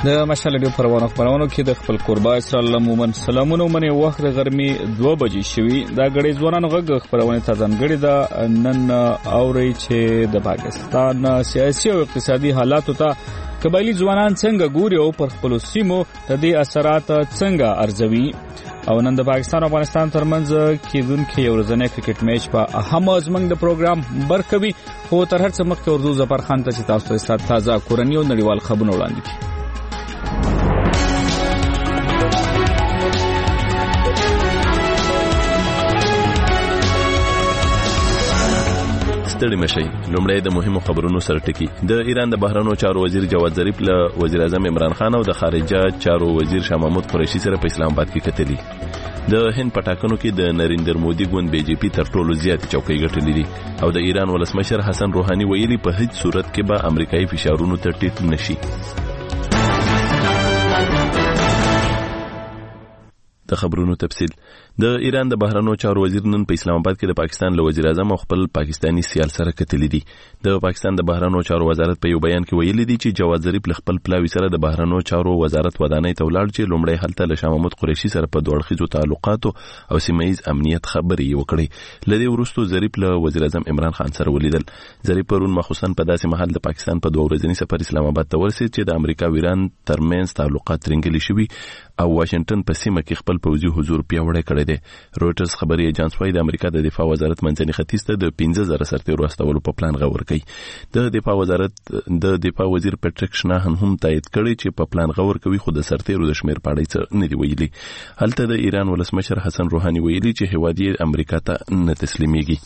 د مشال ډیو پروانو کې د خپل قربا اسرائیل مومن سلامونه منې وخت د غرمې 2 بجې شوي دا غړي ځوانانو غږ خبرونه ته ځانګړي دا نن اوري چې د پاکستان سیاسي او اقتصادي حالات ته قبایلی ځوانان څنګه ګوري او پر خپل سیمو د دې اثرات څنګه ارزوي او نن د پاکستان او افغانستان ترمنځ کېدونکو یو ورځنی کرکټ میچ په اهم ازمنګ د پروګرام برخوي خو تر هر څه مخکې اردو ظفر خان ته چې تاسو ته تازه کورنی او نړیوال خبرونه وړاندې کړي. ستړي مشي لومړی د مهمو خبرونو سره ټکی. د ایران د بهرنیو چارو وزیر جواد ظریف له وزیر اعظم عمران خان او د خارجه چارو وزیر شاه محمود قریشي سره په اسلام آباد کې کتلي. د هند پټاکنو کې د نریندر مودي ګوند بي جے پی تر ټولو زیات چوکۍ ګټلې دي او د ایران ولسمشر حسن روحاني ویلي په هیڅ صورت کې به امریکایي فشارونو ته ټیټ نشي. د خبرونو تفصیل. د ایران د بهرنیو چارو وزیر نن په اسلام آباد کې د پاکستان له وزیر اعظم او خپل پاکستانی سیال سره کتلې دي. د پاکستان د بهرنیو چارو وزارت په یو بیان کې ویلي دي چې جواد ظریف له خپل پلاوی سره د بهرنیو چارو وزارت ودانۍ ته ولاړ چې لومړی هلته له شاه محمود قریشي سره په دوه اړخیزو تعلقاتو او سیمه‌ایز امنیت خبرې وکړي. لدې وروسته ظریف له وزیر اعظم عمران خان سره ولیدل. ظریف پرون مخصوصا په داسې محل د پاکستان په 2 ورځنی سفر اسلام آباد ته ورسید چې د امریکا او ایران ترمنځ تعلقات ترنګلي شوي او واشنگټن په سیمه کې خپل پوځي حضور پیاوړی کړی دی. رويټرز خبري ایجنس وايي د امریکا د دفاع وزارت منځني ختیځ ته د 15000 سرتیرو استولو په پلان غور کوي. د دفاع وزارت د دفاع وزیر پټریک شناهن هم تایید کړی چې په پلان غور کوي خو د سرتیرو د شمیر په اړه څه نه دی ویلي. هلته د ایران ولسمشر حسن روحاني ویلي چې هیواد یې امریکا ته نه تسلیمېږي.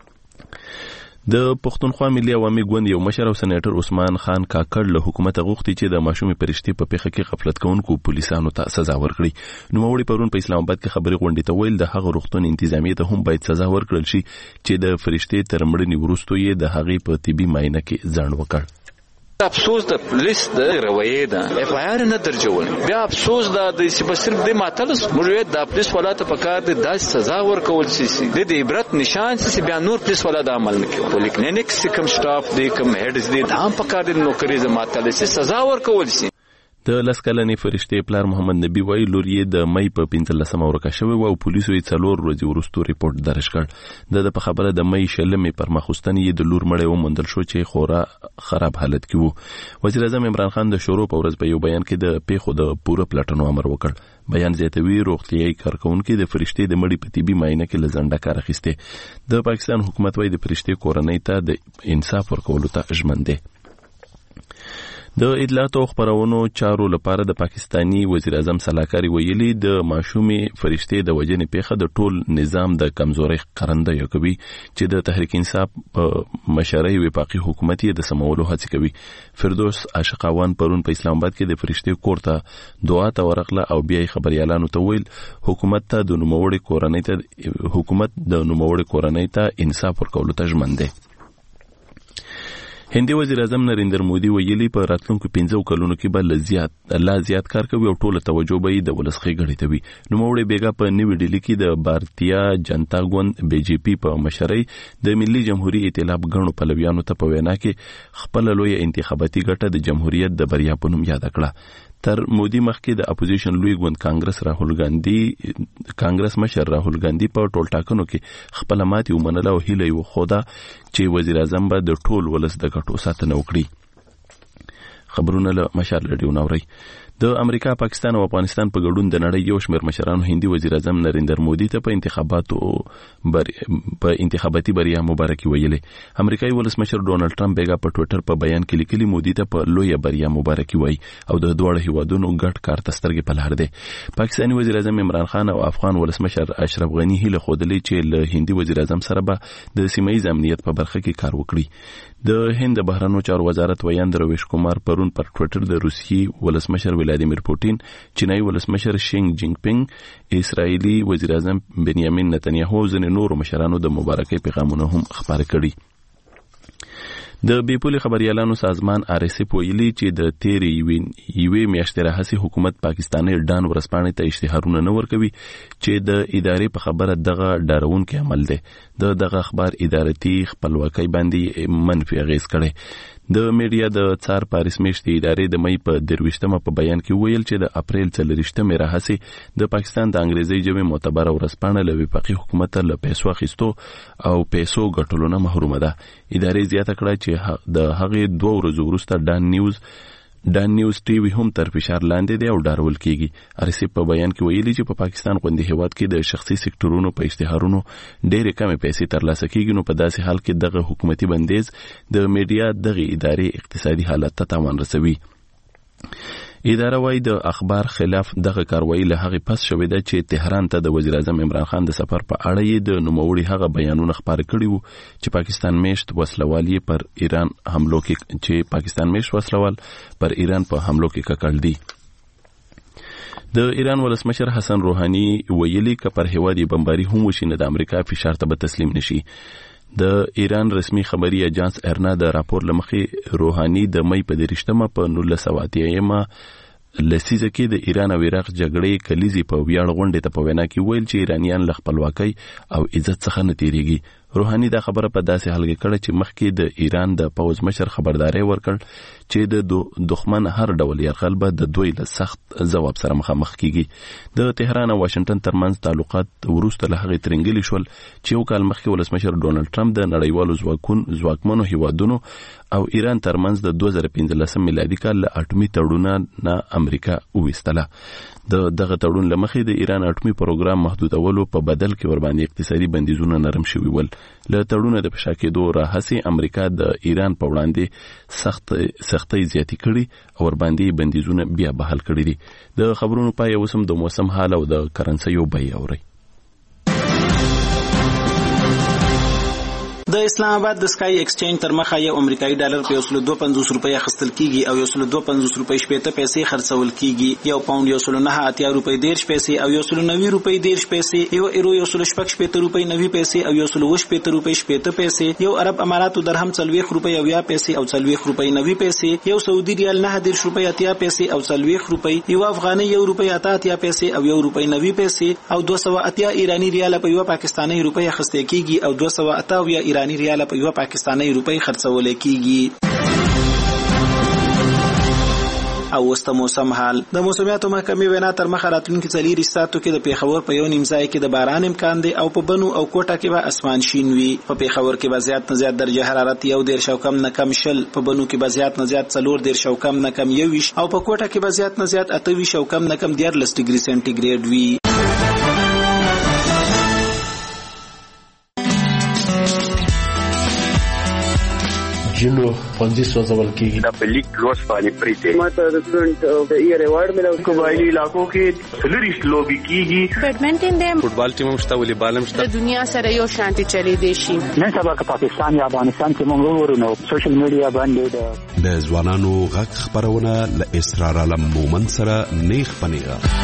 د پښتونخوا ملي عوامي ګوند یو مشر او سېنیټر عثمان خان کاکړ له حکومت غوښتي چې د ماشومې پرشتي په پیښه کې غفلت کوونکو پولیسانو ته سزا ورکړي. نوموړي پرون په اسلام آباد کې خبري غونډې ته ویل د هغه روغتون انتظامیه ته هم باید سزا ورکړل شي چې د فرشتي تر مړینې وروسته یې د هغې په طبي معاینه کې ځنډ وکړ. افسوس د پولیس د رویې ده اف آی آر نه درجول بیا افسوس د صرف د ماتلس موږ د پولیس ولاته په کار د سزا ورکول شي د عبرت نشان شي بیا نور پولیس ولاته عمل نه کوي. پولیکلینیک سکم سټاف د کم هډز د هم په کار د نوکری ز ماتلس سزا ورکول شي. د لسکلنې فرشتي پلار محمد نبی وای لور یې د مې په 15 ورکه شوی او پولیسو یې 4 ورځې وروسته ریپورت درج کړ. د په خبره د مې شلمې پر مخستنی د لور مړې ومندل شو چې خورا خراب حالت کې وو. وزیر اعظم عمران خان د شروع په ورځ په یو بیان کې د پیښو د پوره پلټنو امر وکړ. بیان زیاتوي روغتیايي کارکونکو د فرشتي د مړي په طبي معاینه کې لزنده کار اخیسته. د پاکستان حکومت وايي د فرشتي کورنۍ ته د انصاف ورکولو ته ژمن دی. د اطلاعات او خبرونو چارو لپاره د پاکستانی وزیر اعظم صلاحکاری ویلي د ماشومې فرشتي د وجنې پیښه د ټول نظام د کمزوري ښکارندوی کوي چې د تحریک انصاف مشرعي وفاقي حکومت یې د سمولو هڅه کوي. فردوس عاشقاوان پرون په اسلام آباد کې د فرشتي کور ته دعا ته ورغله او بیا خبريالانو ته ویل حکومت د نوموړي کورنۍ ته انصاف ورکولو ته ژمن دی. هندي وزیر اعظم نریندر مودي ویلي په راتلونکو 15 کلونو کې به زیات کار کوي او ټول توجه به د ولسخې غړي ته وي. نوموړي بیګا په نیو ډیلی کې د بھارتیا جنتا ګوند بي جے پی په مشرۍ د ملي جمهوریت ائتلاف غړو پلویانو ته په وینا کې خپل لوی انتخاباتي ګټه د جمهوریت د بریا په نوم یاد کړه. تر مودي مخکې د اپوزیشن لوی ګوند کانګرس مشر راهول ګاندی په ټول ټاکنو کې خپل ماتې ومنله او هیله یې وخوده چې وزیر اعظم به د ټول ولس د ګټو ساتنه وکړي. خبرونه له مشال رادیو نوري. د امریکا، پاکستان او افغانستان په ګډون د نړۍ یو شمېر مشرانو هندي وزیر اعظم نریندر مودي ته په انتخاباتي بریا مبارکي ویلې. امریکایي ولسمشر ډونالد ټرمپ بیګا په ټوئیټر په بیان کې لیکلي مودي ته په لوی بریا مبارکي وایي او د دوه هیوادونو ګډ کار ته سترګې په لار دي. پاکستاني وزیر اعظم عمران خان او افغان ولسمشر اشرف غني هیله خوده چې له هندي وزیر اعظم سره به د سیمه‌ایز امنیت په برخه کې کار وکړي. د هند بهرنیو چارو وزارت ویاند رویش کومار پرون پر ټوئیټر د روسیې ولسمشر ولادیمیر پوتین، چینایي ولسمشر شینګ جینګ پینګ، اسرایلی وزیر اعظم بنیامین نتنیاهو او ځینې نورو مشرانو د مبارکۍ پیغامونه هم خپاره کړي. د بیپولي خبريالانو سازمان RSF ویلي چې د تیرې یوې میاشتې راهیسې حکومت پاکستاني ډان ورسپانې ته اشتهارونه نه ورکوي چې د ادارې په خبره دغه ډارونکي عمل دی. دغه اخبار ادارتي خپلواکۍ باندې منفي اغیز کړي. د میډیا د څار پاریس میشتي ادارې د مې په 23مه په بیان کې ویل چې د اپریل 24مه راهسي د پاکستان د انګریزي ژبې معتبره ورځپاڼه له وفاقي حکومت له پیسو اخیستو او پیسو ګټلو نه محرومه ده. ادارې زیاته کړه چې د هغې 2 ورځې وروسته ډان نیوز ټي وي هم تر فشار لاندې دی او ډارول کیږي. ارسي په بیان کې ویلي چې په پاکستان غوندي هیواد کې د شخصي سکتورونو په اشتهارونو ډېرې کمې پیسې ترلاسه کیږي، نو په داسې حال کې دغه حکومتي بندیز د میډیا دغه ادارې اقتصادي حالت ته تاوان رسوي. اداره وايي د اخبار خلاف دغه کاروایی له هغه پس شوې ده چې تهران ته د وزیر اعظم عمران خان د سفر په اړه یې د نوموړي هغه بیانونه خبر کړي وو چې پاکستان میشت وسلوال پر ایران حملو په حملو کې ککړ دي. د ایران ولسمشر حسن روحاني ویلي که پر هیواد بمباري هم وشي نه د امریکا فشار ته به تسلیم نشي. د ایران رسمي خبري اجانس ارنا د راپور لمخې روحاني د مې په 23مه په 1980مه لسیزه کې د ایران او عراق جګړې کلیزي په ویاړ غونډه ته په وینا کې ویل چې ایرانیان له خپلواکۍ او عزت څخه نه تیریږي. روحاني دا خبره په داسې حال کې کړه چې مخکې د ایران د پوځ مشر خبرداري ورکړ چې د دښمن هر ډول یرغل به د دوی له سخت ځواب سره مخامخ کیږي. د تهران او واشنگټن ترمنځ تعلقات وروسته له هغې ترنګلي شول چې یو کال مخکې ولسمشر ډونالد ټرمپ د نړیوالو ځواکمنو هیوادونو او ایران ترمنځ د 2015 میلادي کال له اټومي تړون نه امریکا وویستله. دغه تړون لمخې د ایران اټومي پروګرام محدودولو په بدل کې ورباندې اقتصادي بندیزونه نرم شوي ول. له تړونه د فشا کېدو راهسي امریکا د ایران په وړاندې سختۍ زیاتې کړي او ورباندې بندیزونه بیا بحال کړي دي. د خبرونو پای اوس هم د موسم حال او د کرنسۍ بیه اوري. د اسلام آباد د سکای ایکسچینج تر مخه یو امریکایي ډالر په 152 روپۍ اخیستل کیږي او 152 روپۍ شپېته پیسې خرڅول کیږي. یو پاوند 109 روپۍ 10 پیسې او 190 روپۍ 10 پیسې، یو ایرو 116 روپۍ 90 پیسې او 120 روپۍ 70 پیسې، یو عرب اماراتو درهم 40 روپۍ 90 پیسې او 40 روپۍ 90 پیسې، یو سعودي ریال 9 روپۍ 80 پیسې او 40 روپۍ، یو افغاني 1 روپۍ 80 پیسې او 1 روپۍ 90 پیسې او 280 ایرانی ریال په یو پاکستانی روپۍ اخیستل کیږي او 280 ایرانی ریال په یو پاکستانی روپۍ خرڅول کیږي. او وسته موسم حال. د موسمیاتو محکمې وینا تر مخه راتلونکي 4 ساعتو کې د پیښور په یو نیم ځای کې د باران امکان دی او په بنو او کوټه کې به اسمان شین وي. په پیښور کې به زیات نه زیات درجه حرارت 1 او کم نه کم 0، په بنو کې به زیات نه زیات 4 او کم نه کم 21 او په کوټه کې به زیات نه زیات 28 او کم نه کم 13 ډیګري سنټیګریډ وي. جلو پنځه سوځول کېږي. د پلیک لوس باندې پریته ماته د سټوډنټ د ایوارډ ملو قبایلی علاقو کې سلریش لوبي کیږي. بیډمنټن دی، فوټبال ټیم مشته، والیبال مشته. د دنیا سره یو شانتي چلی دی شي. نن سبا که پاکستان یا افغانستان کې موږ ورونو سوشل میډیا باندې د ځوانانو غږ خبرونه ل اسرار علم مومن سره نیخ پنیغه.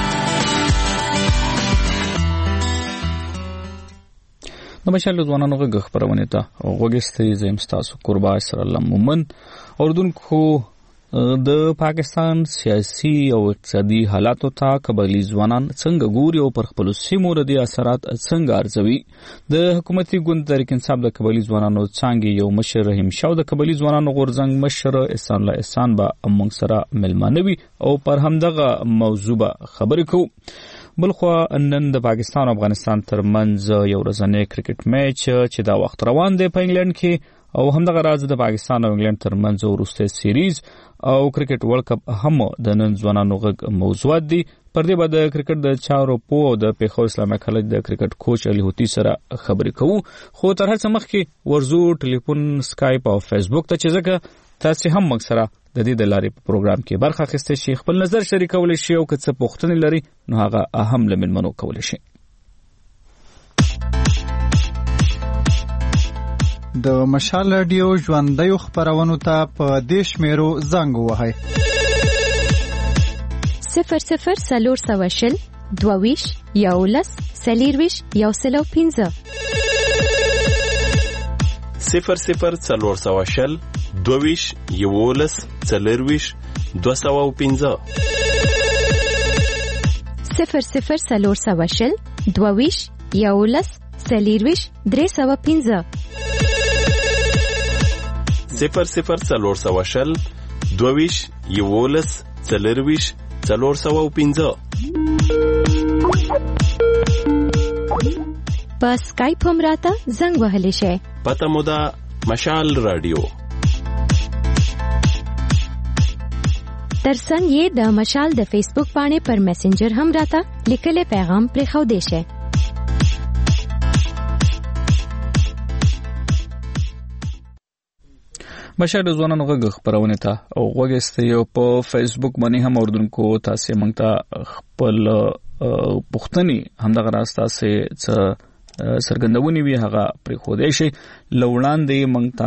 د مشال ځوانانو غږ خبرونه ته وګستې زم تاسو قربا اسرار علم مومن. اردوونکو د پاکستان سیاسي او اقتصادي حالاتو ته قبایلی ځوانان څنګه ګوري او پر خپل سیمو ردي اثرات څنګه ارزوي. د حکومتي ګوند تحریک انصاف د قبایلی ځوانانو څنګه یو مشر رحیم شاه د قبایلی ځوانانو غورځنګ مشر احسان الله احسان به موږ سره ملمانوي او پر همدغه موضوع خبرې کوو. بلخو نن د پاکستان او افغانستان ترمنځ یو ورځنی کرکټ میچ چې دا وخت روان دی په انګلند کې او همدغه راز د پاکستان او انګلند ترمنځ وروسته سیریز او کرکټ ورلد کپ هم د نن ځوانانو غږ موضوعات دي. پر دې بعد د کرکټ د چارو په د پیښور اسلامي کالج د کرکټ کوچ علي هوتی سره خبرې کوو. خو تر هڅه مخکې ورزو ټلیفون سکایپ او فیسبوک ته چې زګه تاسو هم موږ سره د دې د لارې په پروګرام کې برخه اخیستل شي، خپل نظر شریکول شي او که څه پوښتنې لري نو هغه اهم لمنمنو کول شي. د مشال رادیو ژوندۍ خبرونو ته په دیش میرو زنګ وهاي 00 سلور سواشل دوویش یولس سلیرویش یوسلو 00 سلور سواشل دوویش یولس سلیرویش 215 00 سلور سواشل دوویش یولس سلیرویش 315 00 22 11 40 415. په اسکایپ هم راته زنګ وهلی شئ. پته مو ده مشال رادیو. ترڅنګ یې د مشال د فیسبوک باندې پر میسنجر هم راته لیکلی پیغام پرېښودی شئ. مشال ځوانانو غږ خپرونه ته او غوږیسته یو په فیسبوک باندې هم اوردونکو تاسو موږ ته خپل پوښتنې همدغه راسته څه سرګندونی وی هغه پرې خو دې شي لوړاندې موږ ته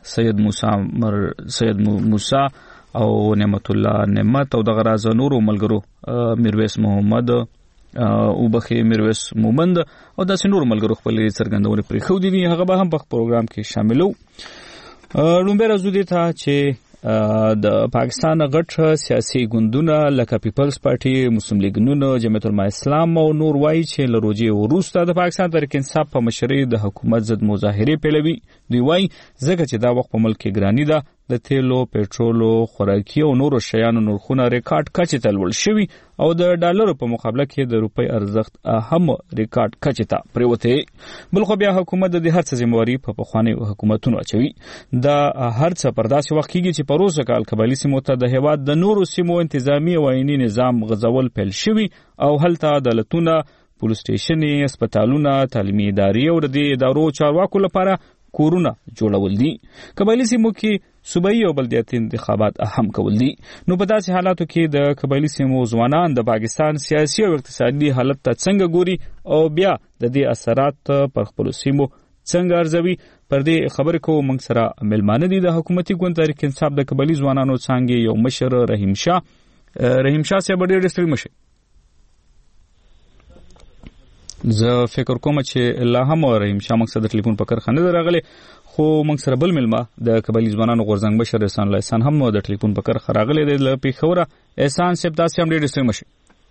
سید موسی او نعمت الله نعمت او دغه راز نورو ملګرو میرویس محمد او بخي میرویس مومند او داسې نور ملګرو خپل سرګندونی پرې خو دي هغه به هم په پروګرام کې شاملو. لومبه راځو دي ته چې د پاکستان غټ سیاسي ګوندونه لکه پیپلز پارټي، مسلم لیگ نون، جمعیت العلماء اسلام او نور وایي چې لروجي وروسته د پاکستان تحریک انصاف په مشرۍ د حکومت ضد مظاهره پیلوي. دوی وایي ځکه چې دا وخت په ملک کې ګرانی ده، د تیلو، پېټرولو، خوراکي او نورو شیانو نرخونه ریکارډ کچې ته لوړ شوي او د ډالرو په مقابله کې د روپۍ ارزښت هم ریکارډ کچې ته پریوتی. بل خو بیا حکومت د دې هر څه ذمہواري په پخوانیو حکومتونو اچوي. دا هر څه پر داسې وخت کېږي چې په روسه کال قبایلي سیمو ته د هېواد د نورو سیمو انتظامی او عیني نظام غځول پیل شوي او هلته عدالتونه، پولیس سټیشنې، هسپتالونه، تعلیمي ادارې او د دې ادارو چارواکو لپاره کورونه جوړول دي. قبایلي سیمو کې صوبایي او بلدیاتي انتخابات هم کول دي. نو په داسې حالاتو کې د قبایلي سیمو ځوانان د پاکستان سیاسي او اقتصادي حالت ته څنګه ګوري او بیا د دې اثرات پر خپل سیمو څنګه ارزوي، پر دې خبرې کوو. موږ سره ملمانه دي د حکومتي ګوند تحریک انصاف د قبایلي ځوانانو څانګې یو مشر رحیم شاه صاحب ډېر ستړي مشه. زه فکر کوم چې الله هم رحیم شاه موږ سره د ټلیفون په کرخانه راغلی، خو موږ سره بل ملما د قبایلي ځوانانو غورځنګ بشر احسان الله احسان هم د ټلیفون په کرخه راغلی دی له پیښوره. احسان صاحب تاسو هم ډېر ستړي مشه.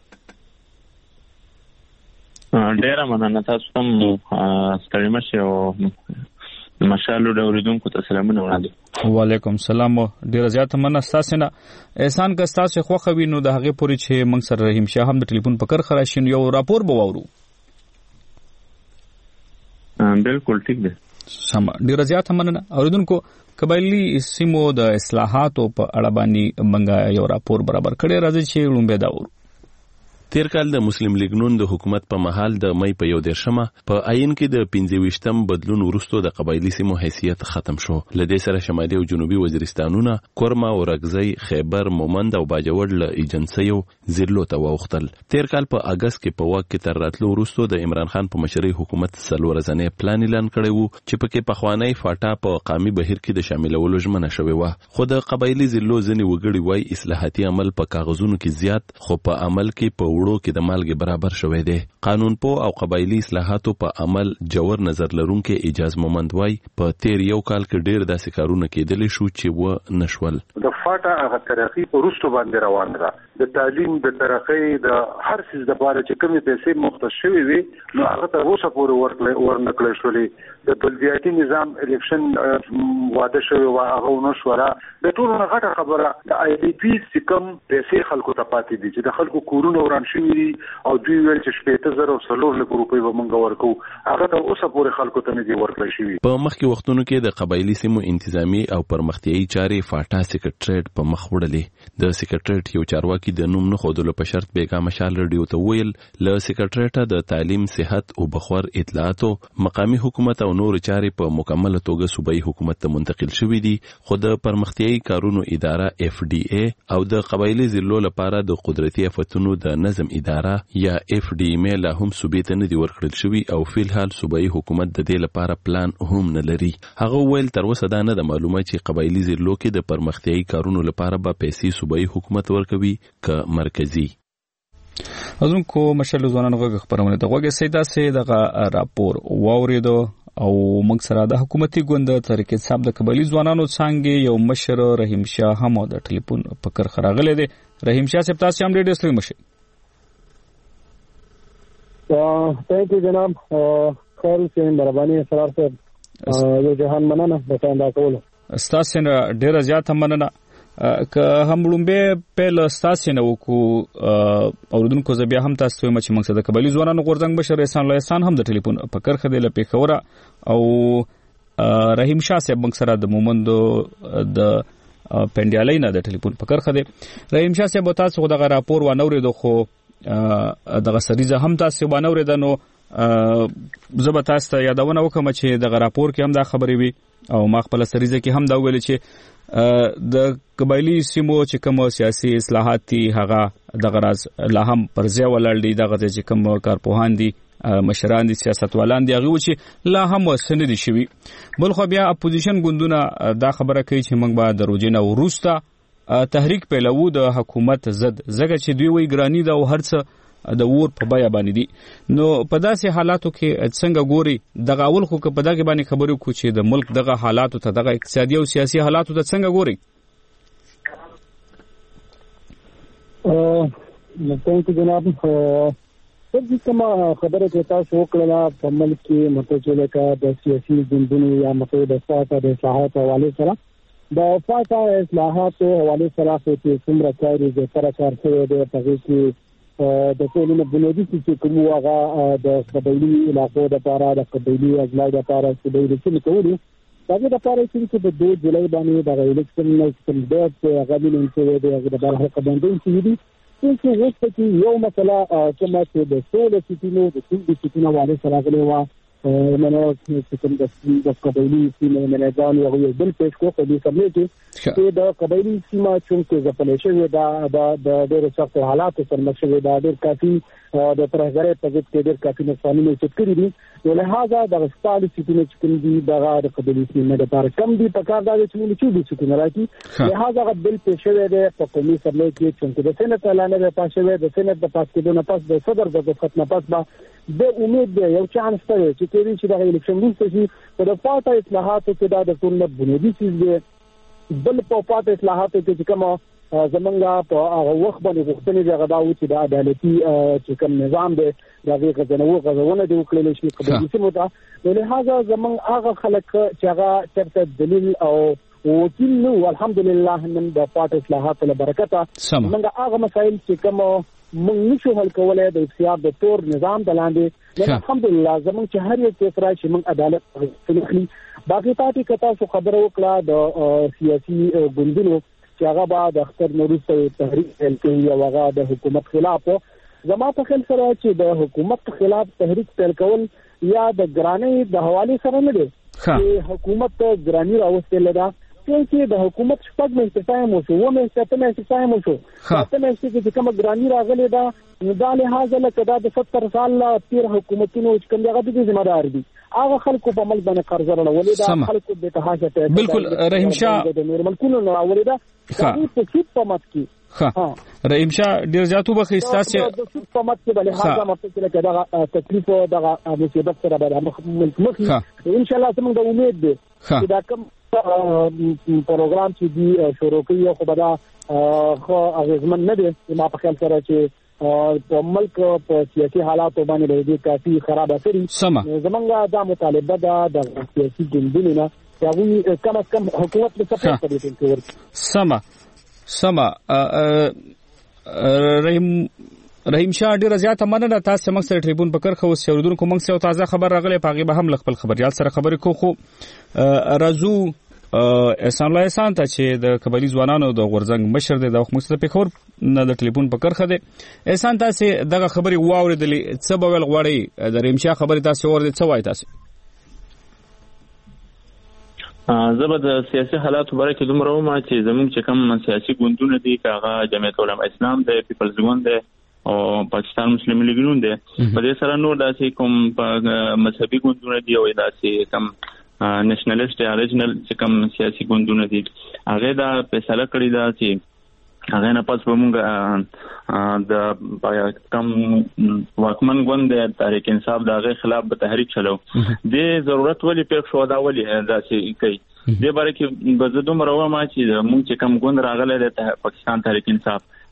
ډېره مننه، تاسو هم ستړي مشه او مشالو د اوریدونکو ته سلامونه وړاندې. وعلیکم السلام. ډېر زیات مننه تاسو نه. احسان که تاسو خوښه وینو د هغه پوری چې موږ سره رحیم شاه هم د ټلیفون په کرخه راشي یو راپور به واورو. بالکل ٹھیک دی. سم. ډېر زیات مننه. اوریدونکو قبایلي سیمو د اصلاحاتو په اړه باندې موږ یو راپور برابر کړی، راځي چې لومبه دا ورو. تیر کال د مسلم لیگ نون د حکومت په محل د مئی په 11 په عین کې د 25م بدلون وروسته د قبایلی سیمو حیثیت ختم شو. لدې سره شمالي او جنوبي وزیرستانونه کورما او رګزی، خیبر، مومند او باجوړ له ایجنسیو زیرلو ته واوختل. تیر کال په اگست کې په واک کې تر راتلو وروسته د عمران خان په مشرۍ حکومت څلورځنې پلان اعلان کړی وو چې پکې پخوانی فاټا په قامي بهیر کې د شاملولو ژمنه شوې وه. خو د قبایلی زیرلو ځینې وګړي وایي اصلاحاتي عمل په کاغذونو کې زیات، خو په عمل کې په وړو کې د مالګې برابر شوی دی. قانون پوه او قبایلی اصلاحاتو په عمل جوور نظر لرونکي اجاز مومند وای په تیر یو کال کې ډیر داسې کارونه کېدلی شو چې و نشول. د فاټا هغه ترقی په روستو باندې روان ده. د تعلیم د ترقی د هر څه د باره چې کومې پیسې مختص شوي وي نو هغه ته اوسه پورې ورنکړل شولې. د بلدیاتي نظام الیکشن واده شوی و هغه ونشوله. د ټولو نه غټه خبره د آی ډي پی سکم پیسې خلکو ته پاتې دي چې د خلکو کورونه وران شوي دي او دوی ویل چې 15000 روپۍ به موږ ورکو، هغه ته اوسه پورې خلکو ته نه دي ورکړل شوي. په مخکې وختونو کې د قبایلی سیمو انتظامی او پرمختیایي چارې فاټا سیکریټریټ په مخ وړلې. د سیکریټریټ یو چارواکي د نوم نه ښودلو په شرط بیګا مشال رادیو ته ویل له سیکریټریټه د تعلیم، صحت او بخور اطلاعاتو، مقامی حکومت او نور چارې په مکمله توګه صوبایي حکومت ته منتقل شوې دي، خو د پرمختیایي کارونو اداره FDA او د قبایلی ضلعو لپاره د قدرتي آفتونو د نظم اداره یا FDM لا هم صوبې ته نه دي ورکړل شوي او فلحال صوبایي حکومت د دې لپاره پلان هم نه لري. هغه ویل تر اوسه دا نه ده معلومه چې قبایلی ضلعو کې د پرمختیایي کارونو لپاره به پیسې صوبایي حکومت ورکوي که مرکزي. ازونکو مشال ځوانانو غږ خبرونه د غوږه سیدا سي دغه راپور واوریدو او موږ سره د حکومتي ګوند تحریک انصاف د قبایلی ځوانانو څنګه یو مشر رحیم شاه هم د ټلیفون په کر خراغله دي. رحیم شاه صاحب تاسو هم ډېر ستړي مشه. ثانک یو جناب. خیر اوسئ، مهرباني سره صاحب یو جهان مننه د تاندا کولو. ستاسو نه ډیره زیاته مننه که هم لومبه په ستاسو نه وکړو اوردونکو زبیا هم تاسو مچ مقصد د قبایلی ځوانانو غورځنګ بشر احسان الله احسان هم د ټلیفون په کرخه دی لپاره خوره او رحیم شاه صاحب موږ سره د مومندو د پندیالای نه د ټلیفون په کرخه دی. رحیم شاه صاحب تاسو دغه راپور و نورې د خو دغه سریزه هم تاسو و نورې د نو زه به تاسو ته یادونه وکم چې دغه راپور کې هم دا خبرې وي او ما خپل سریزه کې هم دا ویل چې د قبایلی سیمو چې کوم سیاسي اصلاحات دي هغه دغه راز لا هم پرځه ولړ دي دغه چې کوم کارپوهان دي مشران دي سیاستوالان دي هغه چې لا هم وسنه دي شوی. بل خو بیا اپوزیشن ګوندونه دا خبره کوي چې موږ به د روجینه وروسته تحریک پیلو د حکومت ضد زګه چې دوی وی ګرانی دا او هرڅه د ور په بیا باندې دي. نو په داسې حالاتو کې څنګه ګوري دغه اول خو په دغه باندې خبرو کو چې د ملک دغه حالاتو ته دغه اقتصادي او سیاسي حالاتو ته څنګه ګوري؟ ثانک یو جناب. د کومه خبره چې تاسو وکړه په ملک کې متوجه لکه د سیاسي ګوندونو یا متوجه د فاټا د اصلاحات حواله سره د فاټا اصلاحات حواله سره چې څومره کاری د سره کار کوي د هغه کې د ټولنې بنیادی چې کوم هغه د قبایلی علاقو د لپاره د قبایلی اجلاس د لپاره چې د الیکشن کوي دا د لپاره چې د 2 جولای باندې د الیکشن نه څنګه هغه بلنه کوي د بهر قبایلی چې چې وخت کې یو مسله کومه چې د ټول سیټینو د ټول سیټینو والے سره غلې و منو چې کوم د قبایلی سیمه منځان یو بل پېښ کو په دې سمې چې د قبایلی سیمه چې ځپلې شوی دا د ډېر سخت حالات سره مخ شوی دا ډېر کافي د ترهګرۍ په ضد کې ډېر کافي نقصانونه چې کړی دي. نو لهدا د سپاړي سیټینو چې کوم دي د قبایلی سیمه لپاره کم دي په کار دا چې موږ چې سیټینو راځي لهدا بل پېښ شوی د قومي سمې کې چې د سنت اعلان د پاسوي د سنت د پاس کېدو نه پاس د صدر د دفتر نه پاس د امید دی یو چانس ته چې کېږي چې د الیکشن وروسته شي په د فاټا اصلاحاتو کې دا د ټول بنیادی چیز دی. بل په فاټا اصلاحاتو کې کوم زمونږه په هغه وخت باندې غوښتنې دغه دا و چې د عدالتي چې کوم نظام دی دغه غزونه دی وکړل شي قبایلی سیمو ته. لهدا زمونږ هغه خلک چې هغه چرته دلیل او وکیل نو الحمدلله من د فاټا اصلاحاتو له برکته موږ هغه مسایل چې کوم موږ نشو حل کولای د اختیار د تور نظام د لاندې الحمدلله زمونږ چې هر یو کیس راشي چې موږ عدالت تخلي. باقي پاتې کته څو خبره وکړه د سیاسي ګوندونو چې هغه بعد اختر نورسته تحریک پیل کوي او هغه د حکومت خلاف زما په خیال سره چې د حکومت خلاف تحریک پیل کول یا د ګرانی د حواله سره نه دی چې حکومت ګرانی راوستل ده چې د حکومت شپږ مې ټایم وشو و مې ټایم وشو ته مې چې کوم ګرانی راغلی دا د لحاظ له کدا د 70 سال تیر حکومتونو چې کوم دغه د ذمہ دار دي هغه خلکو په ملک باندې قرض ورولې دا خلکو به تهاجته بالکل رحیم شاه د نورمال کولو راولې دا په څه په مت کې رحیم شاه ډیر زیاتو بخې استاسه د څه په مت کې بلې هغه مطلب چې دا تکلیف او دا مصیبت سره به ملک مخ ان شاء الله زموږ د امید دی چې دا کوم پروګرام چې دی شروع کوي خو به دا خو اغیزمن نه دی ما په خیال سره چې په ملک په سیاسي حالاتو باندې د کافي خراب اثر زمونږه دا مطالبه ده د سیاسي ګوندونو نه چې کم از کم حکومت له څخه په دې کې ورته سما رحیم شاه ډیر زیاته مننه تاسو موږ سره ټلیفون په کرخه اوس اوردونکو موږ سره تازه خبر راغلی پاغي به هم خپل خبريال سره خبرې کو خو رازو احسان الله احسان ته چې د قبایلی ځوانانو د غورځنګ مشر دی د وخت مستر پیښور نه د ټلیفون په کرخه دی احسان تاسو دغه خبري واوریدلې څه به ول غواړي د رحیم شاه خبري تاسو ورته څه وایي تاسو زبر د سیاسي حالاتو باره کې دومره ومه چې زموږ چې کوم سیاسي ګوندونه دي هغه جمعیت علماء اسلام دی پیپلز ګوند دی او پاکستان مسلم لیگ ګوند دی په دې سره نور داسې کوم مذهبي ګوندونه دي او داسې کوم نېشنلیست یا ریجنل چې کوم سیاسي ګوندونه دي هغه دا فیصله کړې ده چې هغه نه پس به موږ د کم واکمن ګوند تحریک انصاف د هغه خلاف به تحریک چلو د ضرورت ولې پېښ شو دا ولې داسې کوي د باره کې به زه دومره وایم چې موږ چې کوم ګوند راغلی د پاکستان تحریک انصاف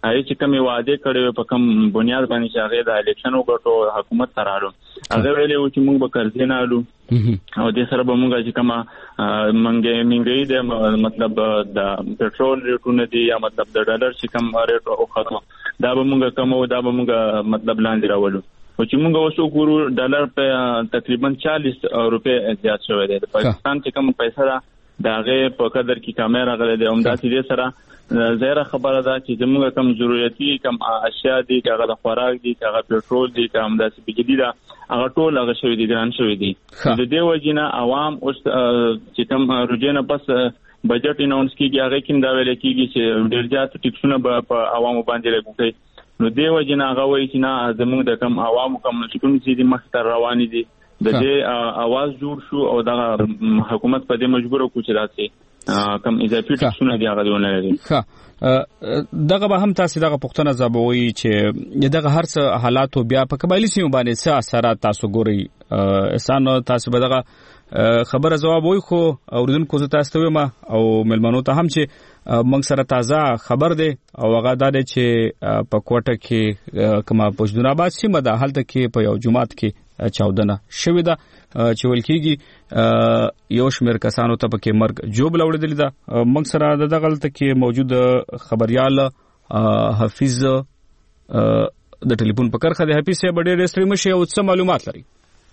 هغه چې کوم وعده کړو په کوم بنیاد باندې چې هغه د الیکشن وګټو حکومت ترالو هغه ویلو چې موږ به قرض نه الو او د سره به موږ چې کومه منګي د مطلب د پټرول ریټونه دي یا مطلب د ډالر چې کوم ریټ او خاطر دا به موږ کوم دا به موږ مطلب لاندې راولو او چې موږ اوس وګورو ډالر په تقریبا 40 روپے زیات شوی دی د پاکستان چې کوم پیسې داغه په قدر کې کیمرا غلې د عمداتي دي سره زیره خبره ده چې زموږ کم ضرورتي کم اشیاء دي هغه د خوراک دي هغه پټرول دي هغه داسې بجلی ده هغه ټول هغه شوی دي ګران شوی دي د دې وجنه عوام اوس چې کوم روجنه پس بجټ اناونس کیږي هغه کې دا ویل کیږي چې ډیر زیات ټیکسونه په عوامو باندې لګوي نو دې وجنه هغه وایي چې نه زموږ د کم عوامو کم چې کوم چې دي مخ روان دي د دې आवाज جوړ شو او د حکومت په دې مجبور کو چې راځي کم اضافي ټکسونه دی هغه ونه لري دغه به هم تاسو دغه پښتنه زابوي چې دغه هر څه حالاتو بیا په قبایلی سیمه باندې څه اثرات تاسو ګوري انسان تاسو به دغه خبره جواب وای خو اوردونکو زه تاسو ته ما او ملمنو ته هم چې موږ سره تازه خبر دی او هغه دا دی چې په کوټه کې کما پښتون آباد سیمه ده هلته کې په یو جماعت کې چاودنه شوې ده چې ولکېږي یو شمېر کسانو ته پکې مرګ جوب لوړېدلی ده موږ سره دغه غلطه کې موجود خبريال حفیظ د ټلیفون په کرخه د حفیظ صاحب ډېر ستړي مشه او څه معلومات لري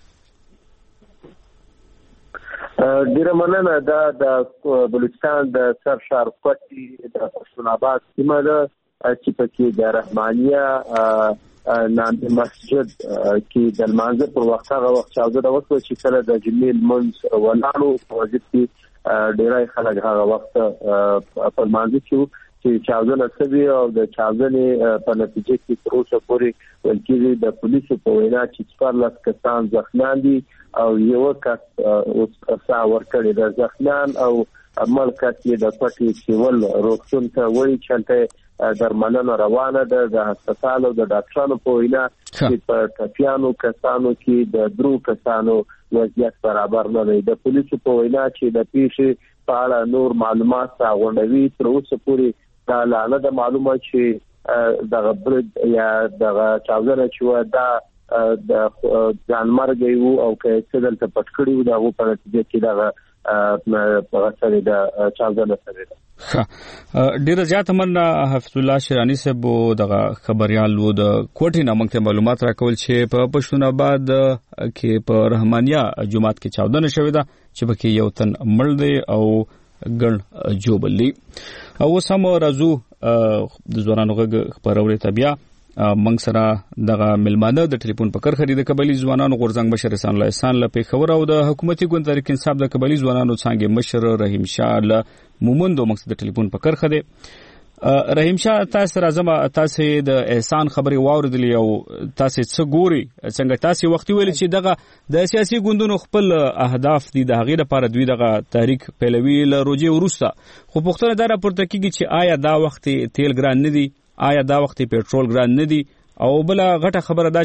ډیره مننه دا د بلوچستان د سرشار کوټي د پښتون آباد سیمه ده چې پکې د رحمانیه نام مسجد کې د منځ پر وخت هغه وخت چاودنه وکړه چې کله د جمیل منځ ولانو په وجه کې ډیرای خلک هغه وخت په منځ کې چاودنه شوی او د چاودنې په نتیجه کې تر اوسه پورې ولکې د پولیسو په وینا چې 14 کسان زخمیان دي او یو کس اوس ورکړی د زخمیان او ملکات یې د پټي سیول روغتون ته وایي چې درملنه روانه ده د هسپتال او د ډاکټرانو په وینا چې په ټپیانو کسانو کې د درو کسانو وضعیت برابر نه دی د پولیسو په وینا چې د پیښې په اړه نور معلومات راغونډوي تر اوسه پورې دا لانه د معلومه چې د غبرد یا د چاودنه چې دا د ځانمرګ یو او کې څه دلته پټکړی و دا په نتیجه کې دا په اثر د چاودنه سره ډیره زیات مننه حفظ الله شیرانی صاحب دغه خبريال وو د کوټي نامنګ ته معلومات راکول چې په پښتون آباد کې په رحمانیه جماعت کې چاودنه شوې ده چې پکې یو تن مړ دی او ګڼ جوبلی او سم راځو د ځوانانو غږ خبرولې تبیا منګ سره دغه ملمانه د ټلیفون په کر خرید قبلی ځوانانو غورځنګ بشر احسان الله احسان لپاره خبر او د حکومتي ګوند تحریک انصاف د قبلی ځوانانو څنګه مشر رحیم شاه له مومندو مقصد د ټلیفون په کر خده رحیم شاه تاسو راځم تاسو د احسان خبري واوردلی او تاسو څه ګوري څنګه تاسو وختي ویل چې دغه د سیاسي ګوندونو خپل اهداف دي د هغې لپاره دوی دغه تحریک پیلوي له روجي ورسته خو پښتون دا راپورته کیږي چې آیا دا وخت تیل ګران نه دي آیا دا وخت پېټرول ګران نه دي او بل غټه خبره ده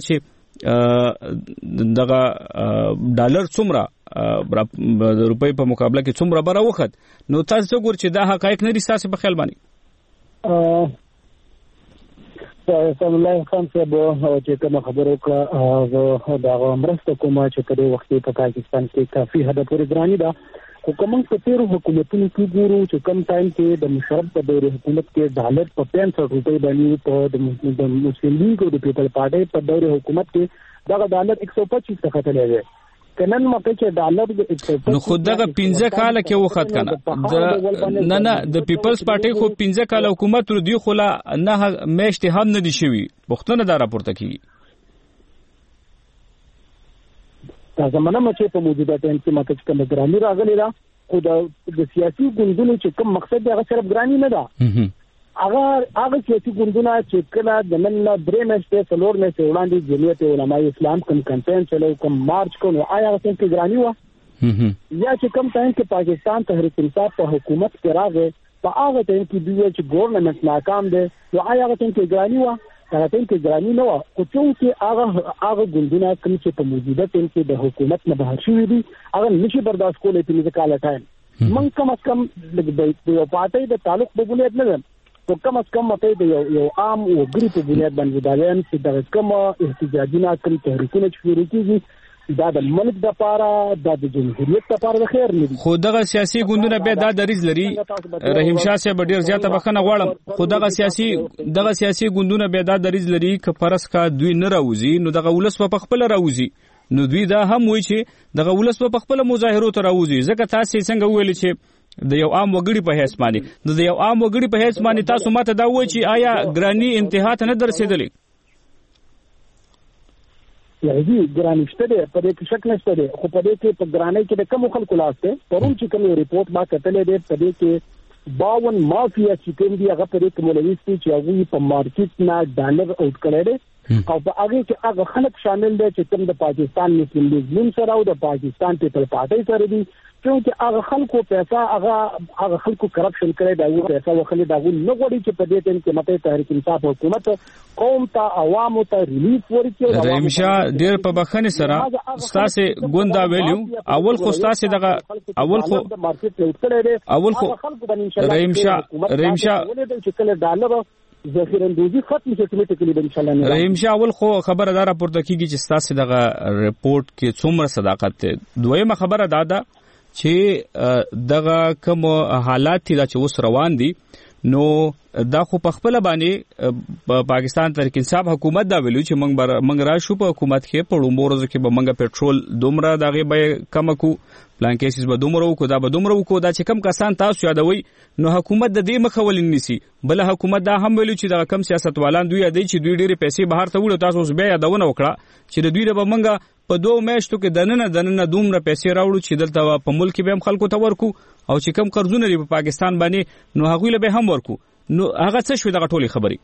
چې دغه ډالر څومره د روپۍ په مقابله کې څومره بره وخت نو تاسو ګور چې دا حقایق نه دي تاسو په خیال باندې صلی الله خان صاحب چې کوم خبرو کا دا مرسته کومه چې په دې وخت په پاکستان کې کافي حد پورې ګرانی ده خو کوم څه تیر حکومتونو کې ګورو چې کم ټایم کې د مشرف په دور حکومت کې ډالر په 65 روپۍ باندې په د مسلم لیگ او د پیپل پارټي په دور حکومت کې دا ډالر 125 څخه تللی دی کنن مکه چې ډالر نو خود دغه 15 کال کې وخت کنه نه د پیپلز پارټي خو 15 کال حکومت ور دی خو لا نه مېشته هم نه دي شوی پښتون دا راپورته کیږي دا زمونه چې په موجوده ټایم کې مکه چې کوم ګرامي راغلی دا خو د سیاسي ګوندونو چې کوم مقصد دی هغه صرف ګرامي نه ده هغه سیاسي ګوندونه چې کله د نن درې میاشتې څلور میاشتې وړاندې جمعیت علماء اسلام کوم کمپاین چلو کوم مارچ کو نو آیا هغه څنګه ګرامي و یا چې کوم ټایم کې پاکستان تحریک انصاف په حکومت کې راغی په هغه ټایم کې دوی چې ګورنمنت ناکام دی نو آیا هغه څنګه ګرامي و هغه ټیم کې ګرامي نه و خو چې هغه ګوندونه کوم چې په موجوده ټیم کې د حکومت نه بهر شوي دي هغه نشي برداشت کولی په دې کال ټایم من کم از کم د یو پارټي د تعلق په بنیاد نه په کم از کم مته د یو عام وګړي په بنیاد باندې دالین چې د کوم احتجاجونه کوي تحریکونه چې شروع کیږي دا د ملک د لپاره د جمهوریت لپاره د خیر نه دي. خو دغه سیاسي ګوندونه به دا دریز لري رحیم شاه صاحب ډیر زیاته بخنه غواړم خو دغه سیاسي ګوندونه به دا دریز لري ک فرض کا دوی نه راوځي نو دغه ولس په خپل راوځي نو دوی دا هم وایي چې دغه ولس په خپل مظاهرو ته راوځي ځکه تاسو څنګه ویل چې د یو عام وګړي په حیث باندې د یو عام وګړي په حیث باندې تاسو ماته دا وایي چې آیا ګرانی انتها ته نه درسېدلې؟ یعنی ګرانی شته ده په دې کې شک نشته ده خو په دې کې په ګرانی کې د کوم خلکو لاس ته پرون چې کوم ریپورت ما کتلې ده په دې کې 52 مافیا چې کوم دي هغه په دې کې مولوي چې هغه په مارکیټ نه ډالر اوټ کړي دي او په هغه کې هغه خلک شامل دي چې کوم د پاکستان مسلم لیگ سره او د پاکستان پیپل پارټي سره دي چې هغه خلکو پیسې هغه خلکو کرپشن کړي دا یو پیسې وخلې دا نه غوړي چې په دې ټیم کې مته تحریک انصاف حکومت قوم ته عوامو ته ریلیف ورکړي. رحیم شاه ډیر په بخښنې سره ستاسو ګوندا ویلو اول خو ستاسو دغه اول خو رحیم شاه چې کله ډالر ذخیره‌اندوزی ختم شي اتوماتیکلی به ان شاء الله. رحیم شاه اول خو خبره دار راپورته کیږي چې ستاسو دغه ریپورت کې څومره صداقت ده. دویمه خبره ده چې دغه کوم حالات دا چې اوس روان دي نو دا خو په خپل باندې پاکستان تحریک انصاف حکومت دا ویلو چې موږ راشو په حکومت کې په لومړو کې به موږ پېټرول دومره دغه به کم کو پلان کیسز به دومره کو دا به دومره کو دا چې کم کسان تاسو یادوي نو حکومت د دې مخول نيسي بل حکومت دا هم ویلو چې دا کم سیاستوالان دوی یادي چې دوی ډېری پیسې بهر ته وړو تاسو اوس بیا یادونه وکړه چې د دوی د بمنګ په 2 میاشتو کې دننه دومره پیسې راوړو چې دلته په ملک به هم خلکو ته ورکو او چې کم قرضونه لري په پاکستان باندې نو هغه له به هم ورکو نو هغه څه شو دغه ټولي خبري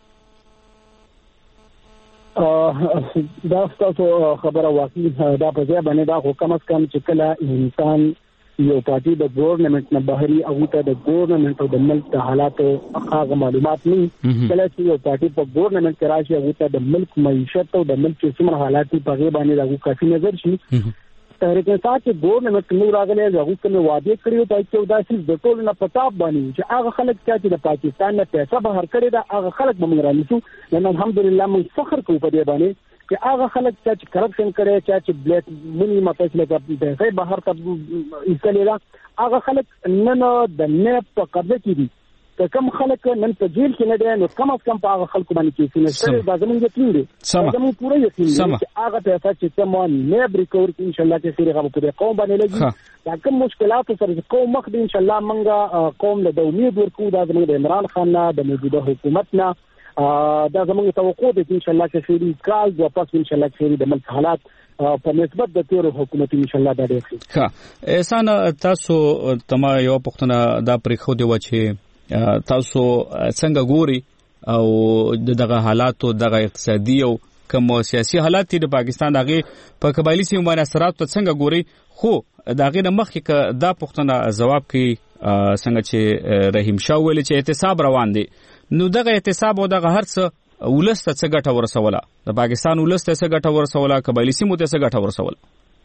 دا تاسو خبره واقعي دا په ځای باندې دا حکم اس کم چې کله انسان یو پارټي د ګورنمنت نه بهري او ته د ګورنمنت او د ملک د حالاتو هغه معلومات نه کله چې یو پارټي په ګورنمنت کې راشي او ته د ملک معیشت او د ملک څومره حالات په غي باندې راغو کافي نظر شي تحریک انصاف چې ګورنمنت نو راغلي هغه کوم وعده کړیو چې دا چې د ټول نه پتاب باندې چې هغه خلک چې د پاکستان نه پیسې بهر کړی دا هغه خلک به موږ رانیسو نن الحمدلله موږ فخر کوو په دې باندې چې هغه خلک چې کرپشن کړي چې بلیک منی مطلب چې پیسې بهر ته ایستلې دا هغه خلک نن د نه په قبضه کې دي کوم خلک نن په جیل کې نه دي نو کم از کم په هغه خلکو باندې کې نشته دا زموږ یقین دي زموږ پوره یقین دي چې هغه پیسې چې کوم نه بریکور ان شاء الله چې سره هغه په قوم باندې لګي دا کوم مشکلات سره قوم مخ دي ان شاء الله منګه قوم له امید ورکو دا زموږ د عمران خان نه د موجوده حکومت نه دا زموږ توقع دي ان شاء الله چې سری کال واپس ان شاء الله چې د ملک حالات په نسبت د تیر حکومت ان شاء الله دا ډیر ښه احسان تاسو تما یو پښتنه دا پرې خو دی و چې تاسو څنګه ګوري او دغه حالاتو دغه اقتصادي او کوم سیاسي حالات د پاکستان دغه په قبایلی سیمو باندې اثرات څنګه ګوري خو دغه مخکې دا پښتنه جواب کوي څنګه چې رحیم شاه ویل چې احتساب روان دي نو دغه احتساب او دغه هرڅ ولست څه ګټه ورسوله د پاکستان ولست څه ګټه ورسوله قبایلی سیمو ته څه ګټه ورسوله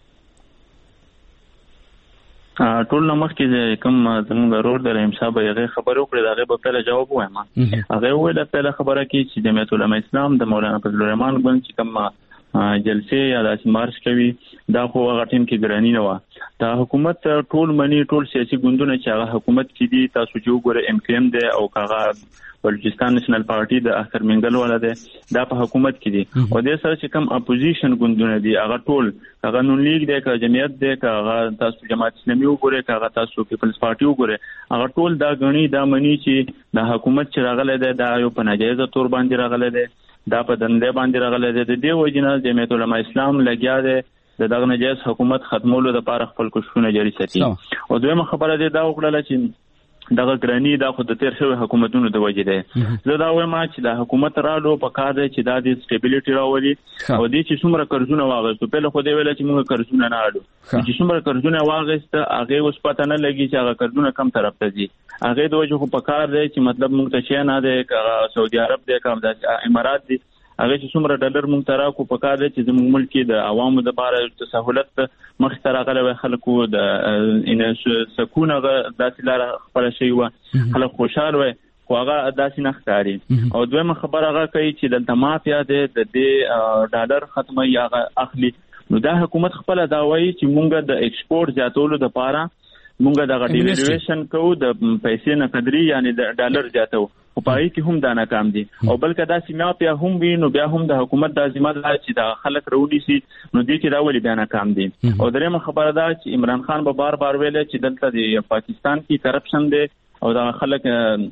ټول نمخ کې کوم زموږ ضرور د رحیم صاحب یې خبرو کړې دا به په جواب وایم هغه ویل په خبره کې چې جمعیت العلماء اسلام د مولانا فضل الرحمن ګوند چې کوم جلسه یا د مارچ کوي دا خو هغه ټیم کې ګرانی نه و دا حکومت ټول منی ټول سیاسي ګوندونه چې هغه حکومت کې دي تاسو چې وګوره ام کیم دی او هغه بلوچستان نېشنل پارټي د اختر منګل ولا ده دا په حکومت کې دي او د سره چې کوم اپوزیشن ګوندونه دي هغه ټول هغه نون لیگ دی که جمعیت دی که هغه تاسو جماعت اسلامي وګوره که هغه تاسو پیپلز پارټي وګوره هغه ټول دا غني دا منی چې د حکومت چې راغله ده دا یو په ناجایزه تور باندې راغله ده دا په دندې باندې راغله ده د دې وجنه جمعیت العلماء اسلام لګیا ده دغه ناجایز حکومت ختمولو لپاره خپل کوښښونه جاري ساتي او دویمه خبره ده دا وکړه چې دغه ګرانی دا خو د تیر شوی حکومتونو د وجې ده زه دا وایم چې د حکومت رالو په کار دی چې دا د سټیبلیټي راولي او دې چې څومره قرضونه واغستو په لخوا دی ویل چې موږ قرضونه نه اړو چې څومره قرضونه واغسته هغه اوس پته نه لګي چې هغه قرضونه کم طرف ته دي هغه د وجې خو په کار دی چې مطلب موږ ته شي نه دی سعودي عرب دی کوم د امارات دی هغه چې څومره ډالر مونږ ته راکو په کار دی چې زموږ ملک د عوامو لپاره سہولت مخ ته راغلی وای خلکو د سکون هغه داسې لاره خپله شوې وه خلک خوشحال وای خو هغه داسې نه ښکاري. او دویمه خبره هغه کوي چې دلته مافیا د دې ډالر ختمه یا اخلي. نو دا حکومت خپل دا وایي چې مونږ د ایکسپورت زیاتولو لپاره مونږ د ډیویلویشن کوو د پیسې نه قدرې یعنی د ډالر زیاتو، خو پای کې هم دا ناکام دي. او بلکې دا سیمه بیا هم وي نو بیا هم د حکومت د ذمہ ده چې د خلک رونی سي نو دې کې دا ولې بیا ناکام دي. او درېمه خبره ده چې عمران خان به بار بار ویل چې دلته د پاکستان کې کرپشن دی او دا خلک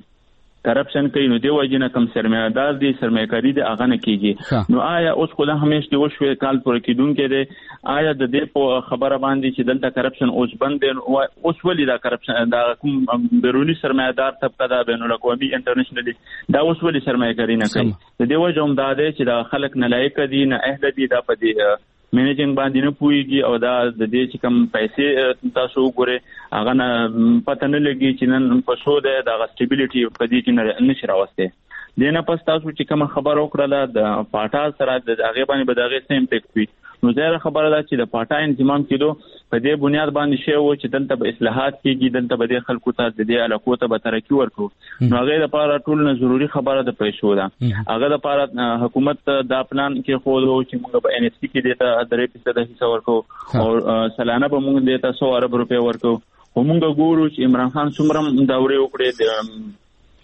کرپشن کوي نو دی وجه نه کم سرمایه‌دار دي سرمایه‌کاري دي هغه نه کیږي. نو آیا اوس خو له همیش دی وشوي کال پر کېدونکې دي آیا د دې په خبره باندې چې دلته کرپشن اوس بند دي اوس ولې دا کرپشن دا کوم بیرونی سرمایه‌دار طبقه دا بین الاقوامي انټرنیشنلی دا اوس ولې سرمایه‌کاري نه کوي؟ د دې وجه هم دا دی چې دا خلک نه لایق دي نه اهل دي دا په دې مینیجینګ باندې نه پويږي او دا د دې چې کم پیسې تاسو وګورئ هغه نه پته نه لګي چې نن په شو ده د سټیبিলিټي په دې کې نشي راوسته. دینه پس تاسو چې کوم خبر وکړه د پاټا سره د هغه باندې به دغه سیم امپیکټ وي. نو زه خبره ده چې د پاټا انضمام کېدو په دې بنیاد باندې شی و چې دلته به اصلاحات کېږي، دلته به د خلکو ته د دې علاقو ته به ترقی ورکړو. نو هغه لپاره ټول نه ضروری خبره ده پیښو ده. هغه لپاره حکومت دا پلان کې خو چې موږ به ان اس پی کې دیتا 3% حصہ ورکو او سالانه به موږ دیتا 100 ارب روپے ورکو. موږ ګورو چې عمران خان څومره دورې وکړي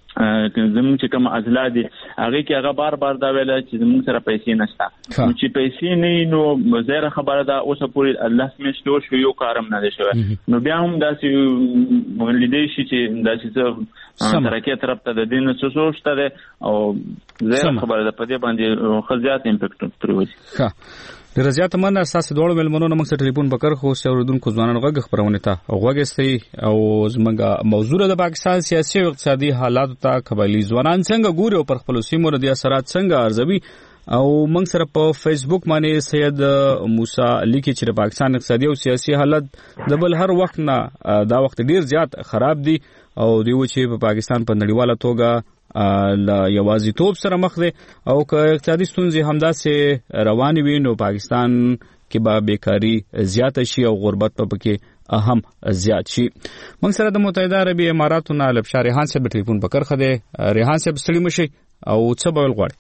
زموږ چې کوم اضلاع دي هغه کې هغه بار بار دا ویل چې زموږ سره پیسې نشته. نو چې پیسې نه نو زیره خبره ده اوسه پورې الله سمشتو شو یو کارم نه دی شوی. نو بیا هم داسې ولیدې شي چې داسې ترکیه طرف ته د دین څه سوچته ده او زیره خبره ده په دې باندې خزيات امپیکټ پروي. ډیر زیات مننه اساس دوړو ملمنو موږ سره ټلیفون بکر خو اوریدونکو ځوانان غږ خبرونه ته غوږستي او زمونږه موضوع د پاکستان سیاسي او اقتصادي حالات ته قبایلی ځوانان څنګه ګوري او پر خپل سیمو ردی اثرات څنګه ارزوي. او موږ سره په فیسبوک باندې سید موسی لیکي چې پاکستان اقتصادي او سیاسي حالت د بل هر وخت نه دا وخت ډیر زیات خراب دي او دیو چې په پاکستان په نړیواله توګه لا یوازیتوب سره مخ دي او که اقتصادي ستونزې همداسې روانې وي نو پاکستان کې به بیکاری زیات شي او غربت په کې اهم زیات شي. موږ سره د متحده عربي اماراتو نه لبشار ریحان صاحب ټلیفون په کرخه دي. ریحان صاحب ستړي مشي او څه به غواړي؟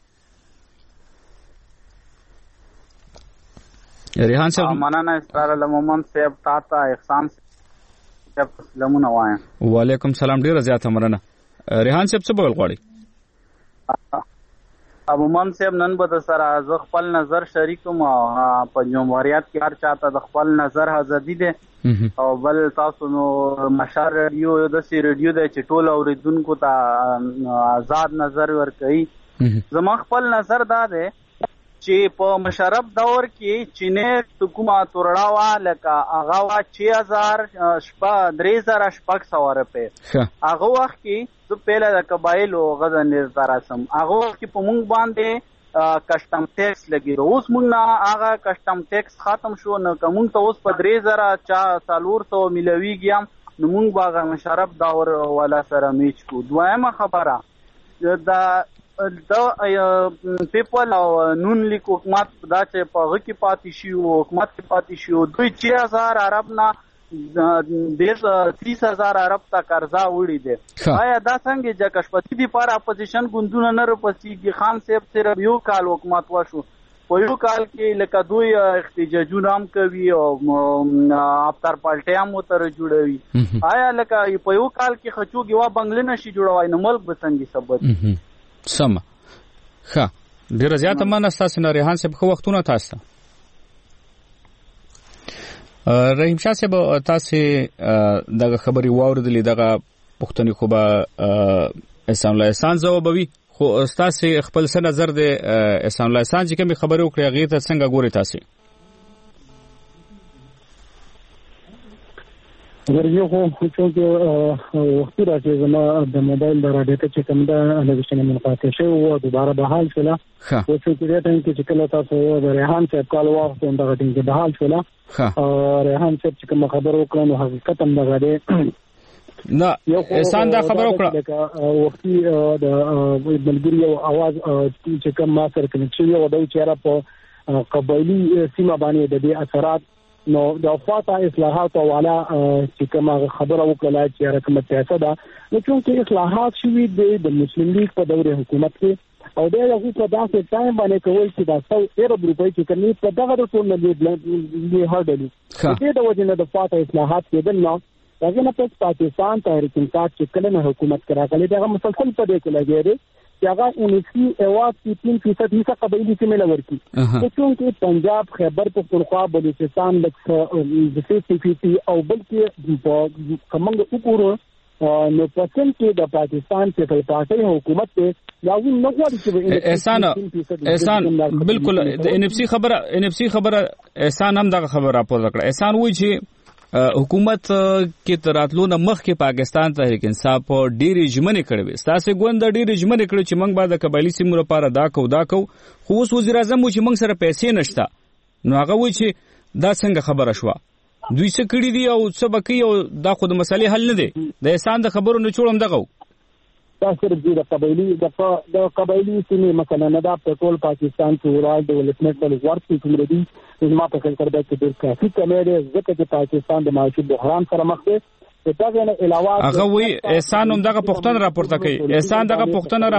ریحان صاحب مننه ستاره لمومن صاحب تاته احسان صاحب سلامونه وایم. وعلیکم سلام ډیر زیات مننه. ریحان صاحب څه به غواړي؟ ابو من صاحب نن به سره ز خپل نظر شریکوم په جمهوریت کې هر چاته د خپل نظر ازادي ده او بل تاسو نو مشار ریډیو د سی ریډیو د چټول اوریدونکو ته آزاد نظر ورکړي. زما خپل نظر دا ده چې په مشرف دور کې چینه حکومت ورړاوه لکه هغه وا 3000 روپے هغه وخت کې د پیله د قبایلو غزن نظارسم هغه وخت کې په مونږ باندې کسٹم ټیکس لګیږي. اوس مونږ نه هغه کسٹم ټیکس ختم شو نو کوم ته اوس په 3400 ملويږي نو مونږ باغ مشرف دور ولا سره میچ کو. دویمه خبره د پیپل او نون لیگ حکومت دا چې په غو کې پاتې شي او حکومت کې پاتې شي دوی 6000 عرب نه 30000 عرب ته قرضا وړي دي. آیا دا څنګه چې کشپتی دي پر اپوزیشن ګوندونه نه رپسیږي؟ خان صاحب صرف یو کال حکومت وشو په یو کال کې لکه دوی احتجاجونه هم کوي او افطار پالټي هم تر جوړوي. آیا لکه په یو کال کې خچوږي وا بنگله نشي جوړوي نو ملک به څنګه ثبت؟ سم ښه ډیر زیات مننه تاسو نه ریحان صاحب خو وختونه تاسو رحیم شاه صاحب تاسو دغه خبري واوردلې دغه پښتني خو به احسان الله احسان ځوابوي خو تاسو خپل څه نظر دی احسان الله احسان چې کوم خبري وکړي هغه ته څنګه ګوري تاسو؟ ورګو خو چې وخت راځي زما د موبایل د راډیو چې کوم دا لږه منقطع شو او دوباره بحال شولا او چې دې ټیم کې چې کله تاسو د ریحان صاحب کال وخت هم دا ټیم کې بحال شولا ریحان صاحب چې کوم خبر وکړ نو حقیقت هم دا غړي نه احسان دا خبر وکړه وختي د بلګری او आवाज چې کوم ما سره کنيکشن یو د چیرې په قبایلی سیمه باندې د دې اثرات نو د فاتا اصلاحات والا چې کومه خبره وکړه چې رقم پیسې ده نو چې اصلاحات شوي د مسلم لیگ په دور حکومت کې او دا یو څه داسې ټایم باندې کول چې دا 100 ارب روپۍ چې کوي په دغه ټول نه دی هډلي دې د وجنه د فاتا اصلاحات کېدل نو هغه نه په پاکستان تحریک انصاف چې کله حکومت کراغلي دا مسلسل په دې کې لګیږي چې هغه 19 حصہ قبایلی کې مل ورکی چې پنجاب خیبر پختونخوا بلوچستان د CPC او بلکې کومنګ وګورو نو پسند کې د پاکستان په پاتې حکومت ته یاوی نه غواړي چې احسان بالکل د NFC خبره احسان هم دغه خبره راپور کړه. احسان وایي چې حکومت کې تراتلو نه مخ کې پاکستان تحریک انصاف په ډېری ژمنې کړې ستاسو ګوند ډېری ژمنې کړې چې موږ به د قبایلی سیمو لپاره دا کو خو اوس وزیر اعظم و چې موږ سره پیسې نشته نو هغه وایي چې دا څنګه خبره شوه دوی څه کړی دي او څه بکی او دا خو د مسلې حل نه دی د احسان د خبرو نه چوړم دغه دا صرف د قبایلی سیمې مثلا نه دا پټول پاکستان کې ورال ډیولپمنٹ ول ورته کوم دي ما په خپل تربیت کې ډېر کافي کمې ده ځکه چې پاکستان د معاشي بحران سره مخ دی دا نه علاوه هغه وی احسان هم دغه پښتنه راپورته کوي احسان دغه پښتنه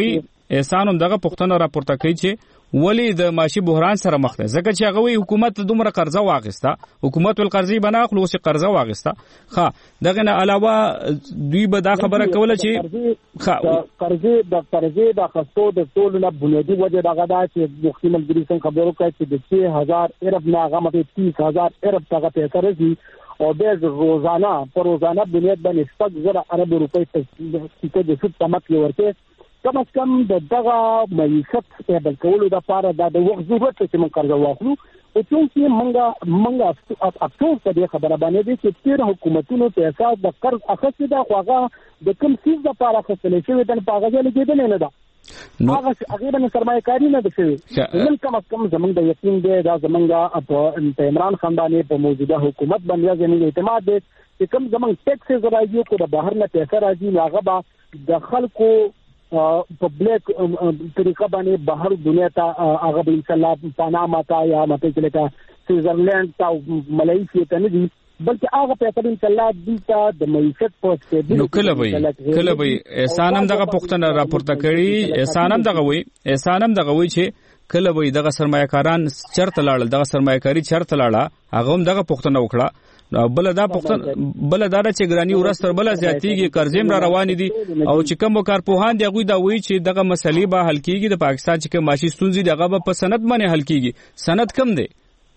راپورته کوي چې ولی د معاشي بحران سره مخ ده ځکه چې هغه وی حکومت دومره قرضه واغسته حکومت ول قرضې بنا خلوص قرضه واغسته ها دغه نه علاوه دوی به دا خبره کوله چې قرضې د خستو د ټول نه بنیادی وجه دغه دا چې مختلف ملګری خبرو کوي چې د 6000 ارب نه هغه مته 30000 ارب څنګه پیسې راځي او د روزانه بنیاد باندې 100,000 ارب روپۍ څخه د څه تمک ورته کم از کم دغه معیشت استعمال کولو د لپاره د وخت ضرورت چې موږ قرض واخلو او چې موږ افسوس دې خبره باندې چې تیر حکومتونو پیسې د قرض اخیستل دا خواغه د کوم څه د لپاره اخیستل شوی د په هغه لګیدل نه ده هغه باندې سرمایه‌کاري نه ده نن کم از کم زمونږ د یقین دی دا زمونږ په عمران خان باندې په موجوده حکومت باندې زموږ اعتماد دی چې کوم زمونږ ټیکس راځي کو د بهر نه پیسې راځي هغه به د خلکو پبلک طریقه باندې بهر دنیا ته هغه به ان شاء الله پاناما ته یا مته چې لکه سویټزرلند ته ملایشیا ته نه دي بلکې هغه په ان شاء الله د د معیشت په نو کله به احسان هم دغه پښتنه راپورته کړي احسان هم دغه وی چې کله به دغه سرمایه‌کاران چرته لاړل دغه سرمایه‌کاري چرته لاړه هغه هم دغه پښتنه وکړه بل دا چې ګرانی ورستر بل زیاتیږي قرضیم را روان دي او چې کوم کارپوهان دی غوي دا وی چې دغه مسلې به حل کیږي د پاکستان چې کوم معاشي ستونزې دغه په سند باندې حل کیږي سند کم دی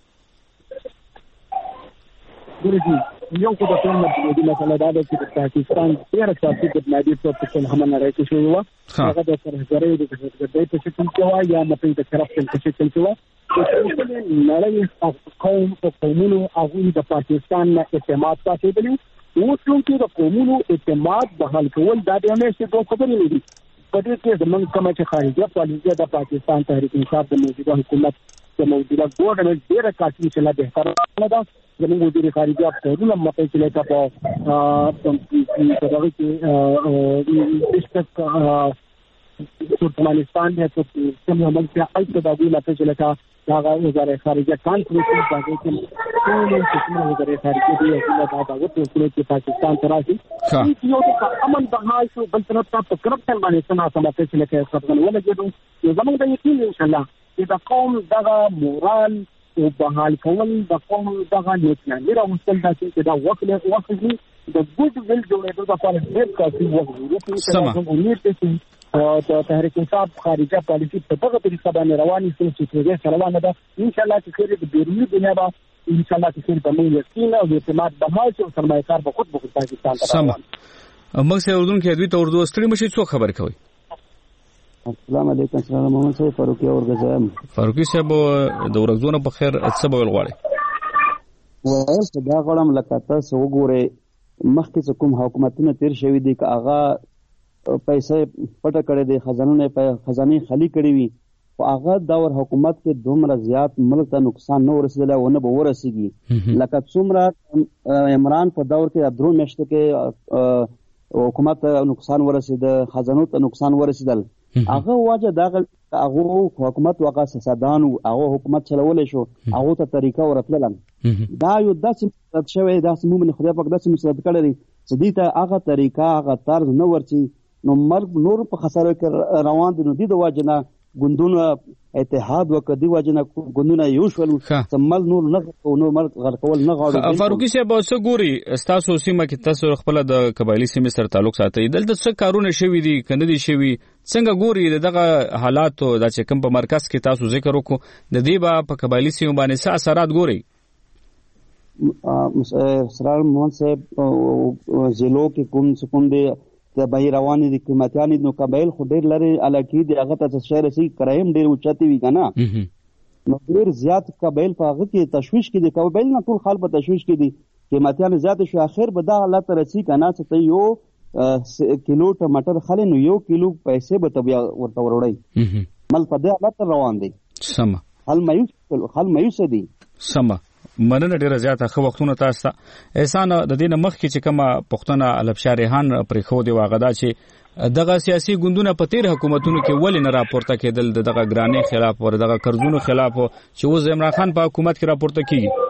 یو کو د ټول د مسله دا ده چې پاکستان ډیر سیاسي بدنامي په څیر هم نه راځي شوی و هغه د سرګرۍ د په شکل کې و یا مته د کرپشن په شکل کې و نړۍ قوم او قومونو هغه د پاکستان نه اعتماد پاتې دي او څنګه د قومونو اعتماد بحال کول دا د همیشه دوه خبرې نه دي په دې کې زمونږ کومه چې خارجه پالیسي د پاکستان تحریک انصاف د موجوده حکومت د موجوده ګورنمنت ډیره کافي چې لا بهتر نه ده زموږ وزیر خارجه په ټول مکه کې لکه په دغه کې بشکک ترکمنستان نه ته کوم عمل کې اته د دې لپاره چې لکه دا وزیر خارجه کانفرنس باندې چې ټول وزیر خارجه دی چې دا چې پاکستان تراشي چې یو د امن بهای شو بل تر څو کرپشن باندې څنګه سمته چې لکه خپل ولګېدو زموږ د یقین ان شاء الله چې دا قوم دغه مورال او بحال کول د قوم دغه نیتنامي راوستل دا چې دا وخت د ګډ ویل جوړېدو د لپاره ډېر کافي وخت ورته د تحریک انصاف خارجه پالیسي په دغه طریقه باندې رواني چې څه روانه ده ان شاء الله چې خیر د بیرونی دنیا به ان شاء الله چې خیر په موږ یقین او اعتماد بهای چې سرمایه‌کار به خود پاکستان ته روان موږ سره اردن کې دوی ته اردو استری مشي څو خبر کوي السلام علیکم سلام محمد صاحب فاروقي اورګزم فاروقي صاحب د ورځونو په خیر څه به غواړي وایي دا غواړم لکه تاسو وګورئ مخکې کوم حکومتونه تیر شوی دي که هغه پیسې پټه کړې دي خزانه خالی کړې وي او هغه دور حکومت کې دومره زیات ملک ته نقصان نه ورسېدل او نه به ورسېږي لکه څومره عمران په دور کې درو میاشتو کې حکومت نقصان ورسید خزانو ته نقصان ورسیدل هغه واجه دغه هغه حکومت واقع سیاستدان او هغه حکومت چلول شو هغه ته طریقه ورتلل دا یو داسې شوی داسې مومن خدای پاک داسې مسلط کړی چې دې ته هغه طریقه هغه طرز نه ورچی نو مرګ نور په خساره کې روان دي نو دې د واجنه ګوندونه اتحاد وکړي واجنه ګوندونه یو شول سمل نور نه نو مرګ غرقول نه غواړي فاروقي صاحب څه ګوري تاسو سیمه کې تاسو خپل د قبایلی سیمې سره تعلق ساتي دلته څه کارونه شوي دي کنه دي شوي څنګه ګوري دغه حالات د چې کوم په مرکز کې تاسو ذکر وکړو د دې با په قبایلی سیمه باندې څه اثرات ګوري سرار موهن صاحب ضلعو کې کوم دي د بهیر روانې د قیمتیان نو قبایل خو ډېر لري علاقې د هغه ته شهر سي کرایم ډېر اوچتي وي کنه نو ډېر زیات قبایل په هغه کې تشویش کې دي قبایل نه ټول خلک په تشویش کې دي قیمتیان زیات شو اخر به دا حالت رسي کنه چې یو کیلو ټماټر خلې نو یو کیلو پیسې به تبیا ورته وروړي مل په دې حالت روان دي سم حل مایوس دي سم مننه ډیره زیاته خو وختونه تاسو احسان د دې مخ کې چې کومه پښتنه البشار ریحان پرې خو دی واغدا چې دغه سیاسي ګوندونه په تیر حکومتونو کې ولې نه راپورته کېدل دغه ګرانې خلاف او دغه قرضونو خلاف چې اوس عمران خان په حکومت کې راپورته کیږي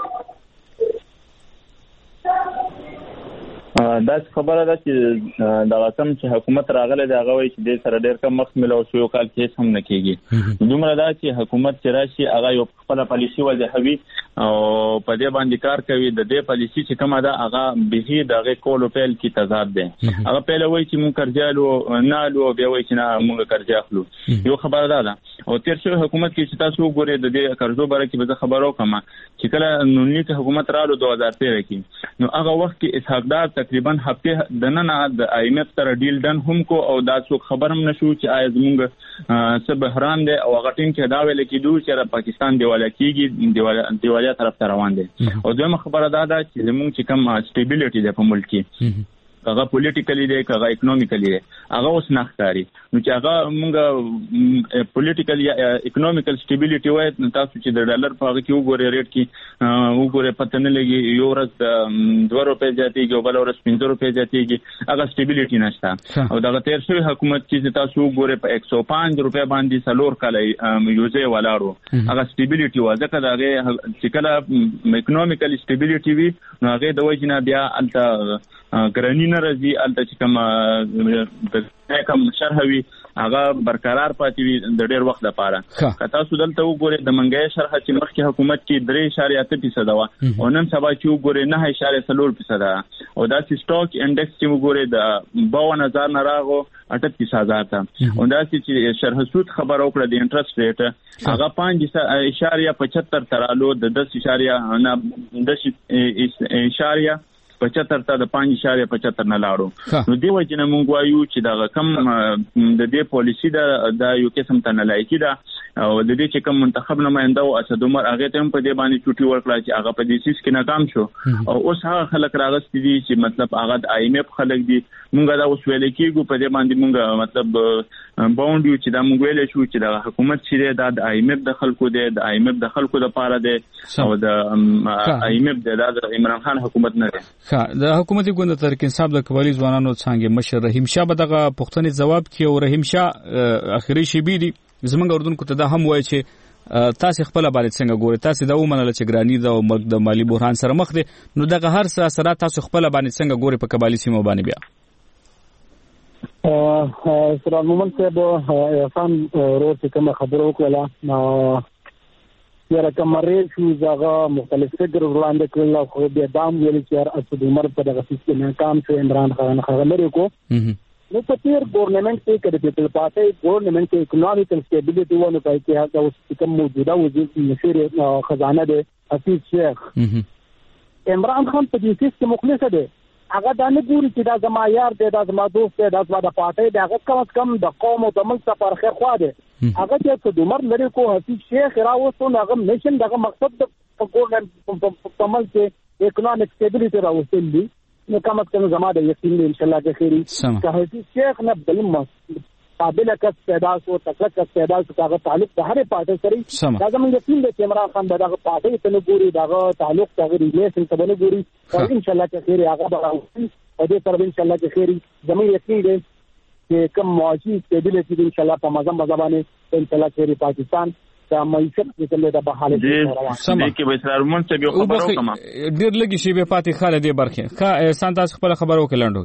دا خبره ده چې دا کوم چې حکومت راغله دا غوي چې د سره ډیر کم مخ ملو شو کال کې هم نه کیږي دومره دا چې حکومت چې راشي هغه یو خپل پالیسی وځوي او په دې باندې کار کوي د دې پالیسی چې کومه ده هغه به دغه کولو پیل کې تضاد ده هغه پیل وایي چې مونږ قرضالو نه لو بیا وایي چې نه مونږ قرض اخلو یو خبره ده او تیر شو حکومت کې چې تاسو وګورئ د دې قرضو باره کې به خبرو کوم چې کله نونیت حکومت رالو 2013 کې نو هغه وخت کې اسحاق دار تقریبا هفته د نن د IMF سره ډیل ډن هم کو او دا څوک خبرم نشو چې آیا زموږ څه بحران دی او هغه ټیم کې دا ویل کېدو چې پاکستان دیواله کېږي دیواله طرف ته روان دي او دویمه خبره دا ده چې زموږ چې کوم سټیبیلیټي ده په ملک کې هغه پولیټیکلی دی هغه اکونومیکلی دی هغه اوس نه ښکاري نو چې هغه موږ پولیټیکلی اکونومیکل سټیبیلیټي وای تاسو چې د ډالر په هغه کې وګورئ ریټ کې وګورئ پته نه لګي یو ورځ 2 روپے زیاتېږي او بل ورځ 5 روپے زیاتېږي هغه سټیبیلیټي نشته او دا تیر شوی حکومت چې تاسو وګورئ په 105 روپے باندې سلور کله یوزې ولاړو هغه سټیبیلیټي و ځکه دا هغه چې کله اکونومیکل سټیبیلیټي وي نو هغه د وجنه بیا الته ګرانی نه راځي الته چې کوم شرحوي هغه برقرار پاتې وي د ډېر وخت لپاره که تاسو دلته وګورئ د منګای شرح چې مخکې حکومت کې 3.8% و او نن سبا چې وګورئ 9.4% او دا سټاک انډیکس چې وګورئ د 52000 نه راغو 38000 ته او دا چې شرح سود خبر او کړ د انټرست ریټ هغه 5.75 ترالو د 10.10 75 ته د 5.75 نه لاړو نو دی وجنه مونږ وایو چې دا کم د دې پالیسی د یو قسم ته نه لایقي ده او د دې چې کوم منتخب نماینده او اسد عمر هغه ته په دې باندې چوټي ورکړه چې هغه په دې سیس کې ناکام شو او اوس هغه خلک راغستې دي چې مطلب هغه د IMF خلک دي مونږ دا اوس ویل کېږو په دې باندې مونږ مطلب باوند یو چې دا مونږ ویل شو چې د حکومت چې د IMF د خلکو دی د IMF د خلکو لپاره دی او د IMF د عمران خان حکومت نه دی د حکومتي ګوند تحریک انصاف د قبایلی ځوانانو څنګه مشر رحیم شاه به دغه پښتني جواب کوي او رحیم شاه اخري شی بي دي زمونږ اردن کو ته دا هم وایي چې تاسو خپل باندې څنګه ګورئ تاسو دا ومنل چې ګرانی دا او مرګ د مالی بحران سره مخ دي نو دغه هر څه اثرات تاسو خپل باندې څنګه ګورئ په قبایلی سیمو باندې بیا سره مومن صاحب احسان ورو چې کوم خبرو وکړه یاره کمرې شو زغه مختلف فکر وړاندې کړل خو بیا دام ویل چې اسد عمر په دغه سیستم ناکام شو عمران خان خبرې کو نو په تیر ګورنمنت کې کړي پیپل پارټي ګورنمنت کې اکونومیکل سټیبیلیټي ونه پای کې هغه اوس کوم موجوده وزیر مشیر خزانه ده حفیظ شیخ عمران خان په دې سیستم مخلص ده هغه دا نه ګوري چې دا زما یار دی دا زما دوست دی دا زما د پارټي دی هغه کم د قوم او د ملک لپاره خیر خوا دی هغه چې د عمر لري کو حفیظ شیخ راوستو هغه نشن دغه مقصد د ګورنمنت په عمل کې اکونومیک سټیبیلیټي راوستل دي نو کوم څه زما د یقین دی ان شاء الله کې خیری که حفیظ شیخ نه بل قابل کس پیدا شو تکړه کس پیدا شو هغه تعلق د هر پارټي سره دا زموږ یقین دی چې عمران خان دغه پارټي ته نه ګوري دغه تعلق هغه ریلیشن ته نه ګوري او ان شاء الله کې خیر هغه به او دې سره ان شاء الله چې خیر زموږ یقین دی چې کوم معاشي استابیلیټي ان شاء الله په مزه باندې ان شاء الله خیر پاکستان دا معیشت کې د بحاله دې کې به سره مونږ ته خبرو کوم ډیر لګي شی به پاتې خاله دې برخه ښه سان تاسو خپل خبرو کې لاندو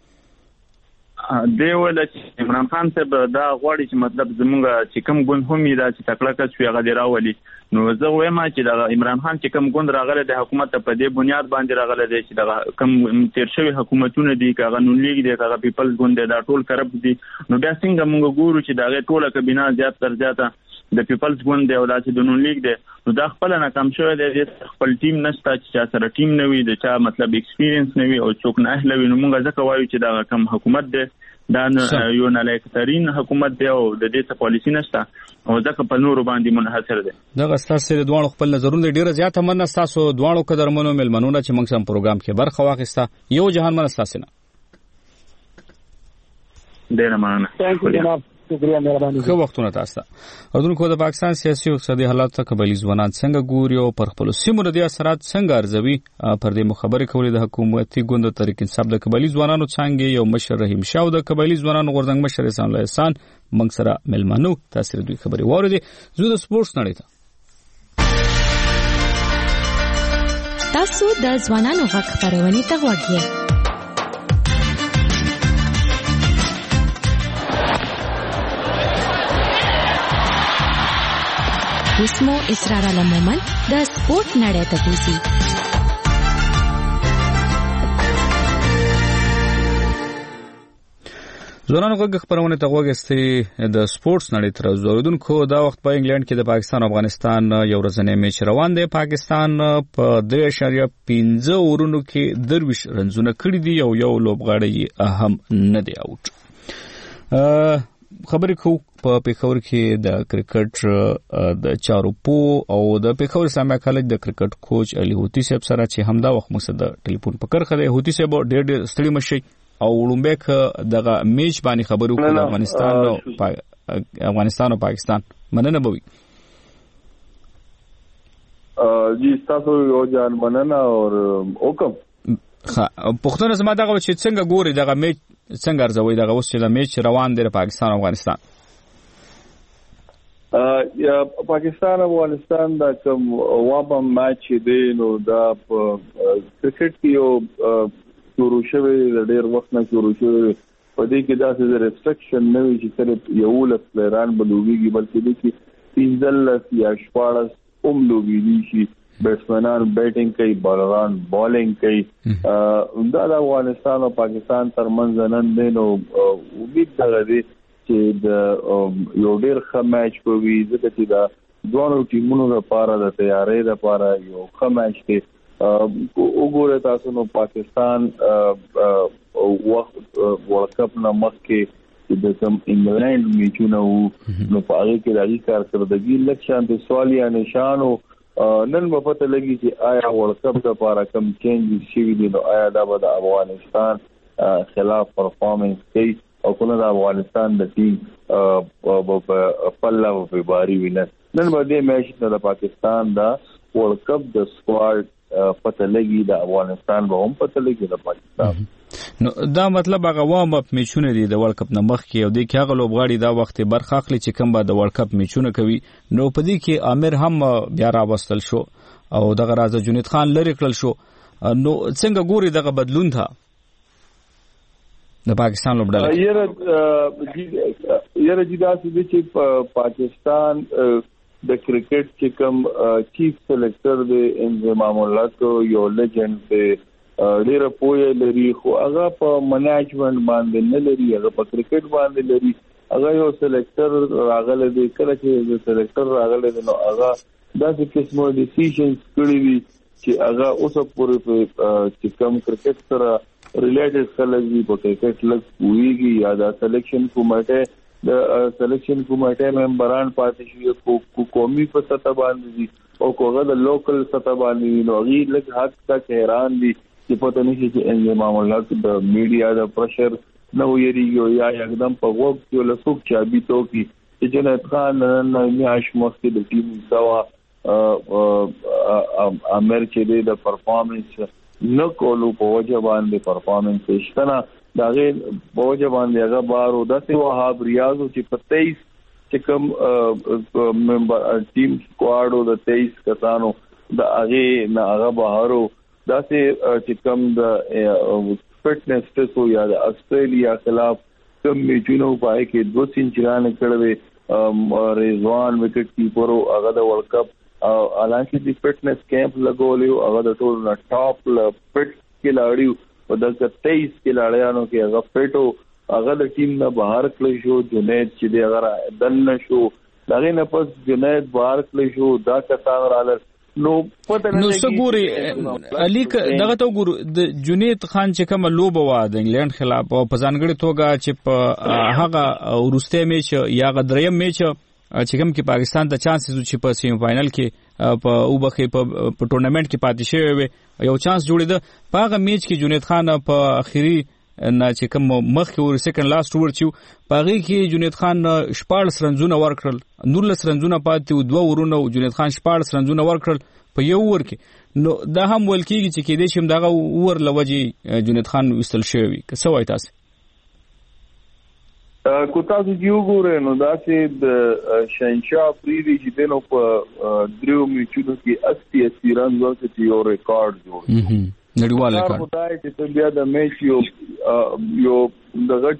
دی ول چې عمران خان صاحب دا غواړي چې مطلب زمونږ چې کوم ګوند هم دا چې تکړه کس وي هغه دی راولي نو زه وایم چې دا عمران خان چې کوم ګوند راغله د حکومت په دې بنیاد باندې راغله دی چې دا کوم تیر شوی حکومتونه دي کاغه نون لیگ دی کاغه پیپلز ګوند دا ټول کرپ دي نو بیا څنګه موږ ګورو چې دا ټوله کبینه زیات تر زیاته د پیپلز ګوند دی او د نون لیگ دی نو دا خپل نه کم شوی دی خپل ټیم نشته چې سره ټیم نه وي د چا مطلب ایکسپیرینس نه وي او څوک نه اهل وي نو موږ ځکه وایو چې دا کوم حکومت دی دا یو نه لایقترین حکومت دی او د دې څه پالیسی نشته او ځکه په نورو باندې منحصر دی دغه ستاسو د دوه خپل نظرونه ډیره زیاته مننه تاسو دوه قدرمنو ملمنونه چې موږ سم پروګرام کې برخه واخیسته یو جهان من تاسو نه ډیره مننه ثانک یو جناب شکریہ مهرباني خو وختونه تاسو اردوونکو د پاکستان سیاسي او اقتصادي حالات ته قبلي ځوانان څنګه ګوري او پر خپل سیمو د اثرات څنګه ارزوي پر دې مخبري کولې د حکومتي ګوند تحریک انصاف د قبلي ځوانانو څنګه یو مشر رحیم شاه او د قبلي ځوانانو غورځنګ مشر احسان الله احسان موږ سره ملمنو تاسو دوی خبري واره دي زو د سپورتس نړۍ ته تاسو د ځوانانو حق خبرونه ته وګورئ اسمو اسرار علمومن د سپورت نړۍ ته کوسي ځوانانو غږ خبرونه ته وګورئ د سپورتس نړۍ تر زوردونکو دا وخت په انګلند کې د پاکستان او افغانستان یو ورځنی میچ روان دی پاکستان په 3.15 اورونو کې درویش رنزونه کړی دي او یو لوبغاړی اهم نه دی اوټ خبرې کو په پیښور کې د کرکټ د چاروپو او د پیښور اسلامي کالج د کرکټ کوچ علي هوتی صاحب سره چې همدا وخت موږ د ټلیفون په کرخه دی هوتی صاحب ډېر ستړي مشي او لومبک دغه میچ باندې خبرو کوله افغانستان او پاکستان مننه بوي جی تاسو یو ځان مننه او حکم پښتون زما دغه چې څنګه ګوري دغه میچ څنګه ارزوي دغه اوس چې د میچ روان دی پاکستان او افغانستان یا پاکستان او افغانستان دا کوم وابم میچ دی نو دا کرکټ کې یو شروع شوی د ډېر وخت نه شروع شوی په دې کې داسې ریسټریکشن نه وي چې صرف یو لس پلیران بلوږي بلکې دې کې 15 یا 14 لوبي شي بیټسمنان بیټینګ کوي بالران بالینګ کوي دا د افغانستان او پاکستان ترمنځ نن دی نو امید لري چې د یو ډېر ښه میچ کوي ځکه چې دا دوه ټیمونو لپاره د تیارۍ لپاره یو ښه میچ دی وګوره تاسو نو پاکستان وخت ورلد کپ نه مخکې د کوم انګلند میچونه نو په هغه کې راځي کارکردګي لکشان د سوال یا نشانو نن په پته لګي چې آیا ورلد کپ لپاره کوم چینج شي دي نو آیا دا به د افغانستان خلاف پرفارمنس کوي او کنه د افغانستان د ټیم په لو په باري وینر نن باندې میچ د پاکستان دا ورلد کپ د سکواډ پته لګي د افغانستان به هم پته لګي د پاکستان نو دا مطلب هغه وام اپ میچونه دي د ورلد کپ نه مخکې او د هغه لوبغاړي دا وخت برخه اخلي چې کوم به د ورلد کپ میچونه کوي نو په دې کې عامر هم بیا راوستل شو او دغه راز جنید خان لری کړل شو نو څنګه ګوري دغه بدلون تھا د پاکستان لوبډله یره جدا سې چې پاکستان د کرکټ چې کوم چیف سلیکټر دی انضمام الله کو یو لیجند دی ډیره پوهه لري خو هغه په منیجمنت باندې نه لري هغه په کرکټ باندې لري هغه یو سلیکټر راغله دی کله چې د سلیکټر راغله نو هغه داسې قسمه ډیسیژنز کړی دي چې هغه اوس پورې چې کوم کرکټ سره ریلیټډ خلک دي په کرکټ لږ ویږي یا د سلیکشن کمیټه د سلیکشن کمیټه ممبران پاتې شي قومي په سطح باندې دي او کوغه د لوکل سطح باندې نو غي لږ حد تک حیران دي چې پته نشي چې انضمام الله د میډیا د پرشر نو یریږي یا एकदम په وګ کې له څوک چابي تو کی چې جنید خان نه میاش مخکې د ټیم سوا امر چې د پرفارمنس نه کولو په وجه باندې پرفارمنس شتنه داغه په وجه باندې هغه بارو داسې وهاب ریاضو چې په 23 چې کوم ممبر ټیم سکواډ او د 23 کسانو د هغه نه هغه بهارو داسې چې کوم د فټنس ټیسټ یا د استرالیا خلاف کوم میچونو پای کې 2 سنچریان کړل رضوان وکټ کیپر او هغه د ورلد کپ حالانکه د فټنس کیمپ لګولیو هغه د ټول نه ټاپ فټ کلاړیو او د 23 کلاړیانو کې هغه فټو هغه د ټیم نه بهر کړی شو جنید چې دی هغه دن شو دغه نه پس جنید بهر کړی شو دا کسان رااله نو سګوري الیک دغه تو ګور د جنید خان چې کوم لوبه وا د انګلند خلاف او په ځانګړي توګه چې په هغه ورسته میچ یا غدریم میچ چې کوم کې پاکستان ته چانسز چې په سیمی فائنل کې په اوبخې په ټورنمنت کې پاتې شوی وي یو چانس جوړیده په هغه میچ کې جنید خان په اخیری نه چې کوم مخ کې ور سیکنډ لاست ورچو په هغه کې جنید خان 14 رنزونه ورکړل 19 رنزونه پاتې 2 ورونه جنید خان 14 رنزونه ورکړل په یو ور کې نو دا هم ول کېږي چې کې دې شم دغه ور لوجي جنید خان وستل شوی که څه وای تاسو کو تاسو یو ګورئ نو دا چې د شینشاه پریری چې دنو په دریو میچونو کې 80 رن ورته چې یو ریکارډ جوړ نړیوال ریکارډ خدای چې بیا د میچ یو دغه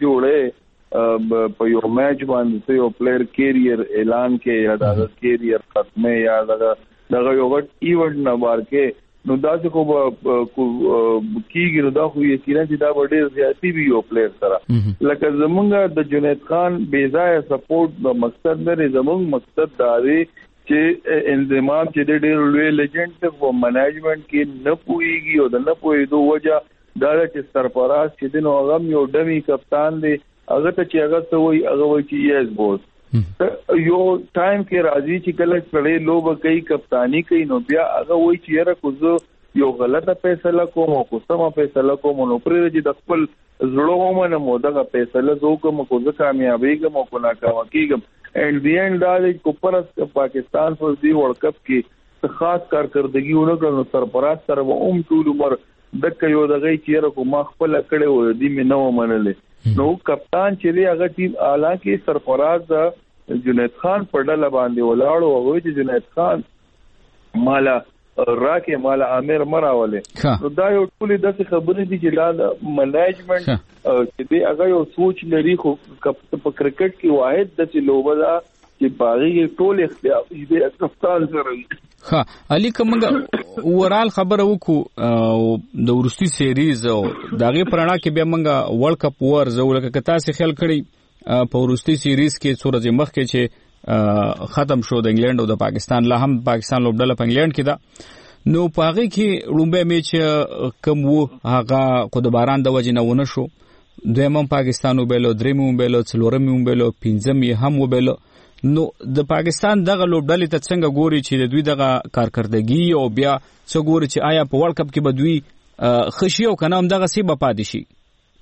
جوړه په یو میچ باندې یو پلیئر کیریئر اعلان کې یا دا کیریئر ختمه یا دغه یو غټ ایونت نه بار کې نو دا چې کو کیږي نو دا خو یقینا چې دا ډېر زیاتی وی یو پلیئر سره لکه زمونږ د جنید خان بیځای سپورټ د مقصد نه زمونږ مقصد دا دی چې انضمام چې ډېر لوی لیجنډ ته په منیجمنت کې نه پويږي او د نه پويدو وجه دا چې سرپرست چې دنو هغه یو ډمی کپتان دی هغه ته چې هغه ته وایي هغه وایي چې یس بوس یو ټایم کې راځي چې کله سړی لوب کوي کپتانی کوي نو بیا هغه وایي چې یاره کوزه یو غلطه فیصله کوم او کومه فیصله کوم نو پرې چې د خپل زړه ومنه مو دغه فیصله زو کوم کوزه کامیابیږم او کو ناکام کیږم اینڈ دی اینڈ دا د کوپرس پاکستان پر دی ورلد کپ کې خاص کارکردګي ونکړو سرپرست سره ټول عمر دغه یو دغه چیرې کو ما خپل کړه و دې مې نو منلې نو کپتان چې دی هغه ټیم حالانکه سرفراز جنید خان په ډله باندې ولاړ او چې جنید خان مالا راکه مالا امیر مراوله نو دا یو ټول د خبرې دي چې دا منیجمنت چې دی هغه یو سوچ لري خو په کرکټ کې واحد د لوبه دا چې باغی ټول اختیار دې کپتان سره ها علي کومه اورال خبره وکړو د ورستي سیریز او دغه پرانا کې به موږ ورلد کپ ور زول کې تاسو خیال کړی په ورستي سیریز کې سورج مخ کې چې ختم شو د انګلند او د پاکستان لا هم پاکستان لوبډله په انګلند کې دا نو پاغه کې لومبه میچ کم وو هغه خو د باران د وجې نه ونه شو دویم پاکستان وبېلو دریم وبېلو څلورم وبېلو پنځم هم وبېلو نو د پاکستان دغه لوبډلې ته څنګه ګوري چې د دوی دغه کارکردګي او بیا څو ګوري چې آیا په ورلد کپ کې به دوی خشي او کنه هم دغه سی به پاتې شي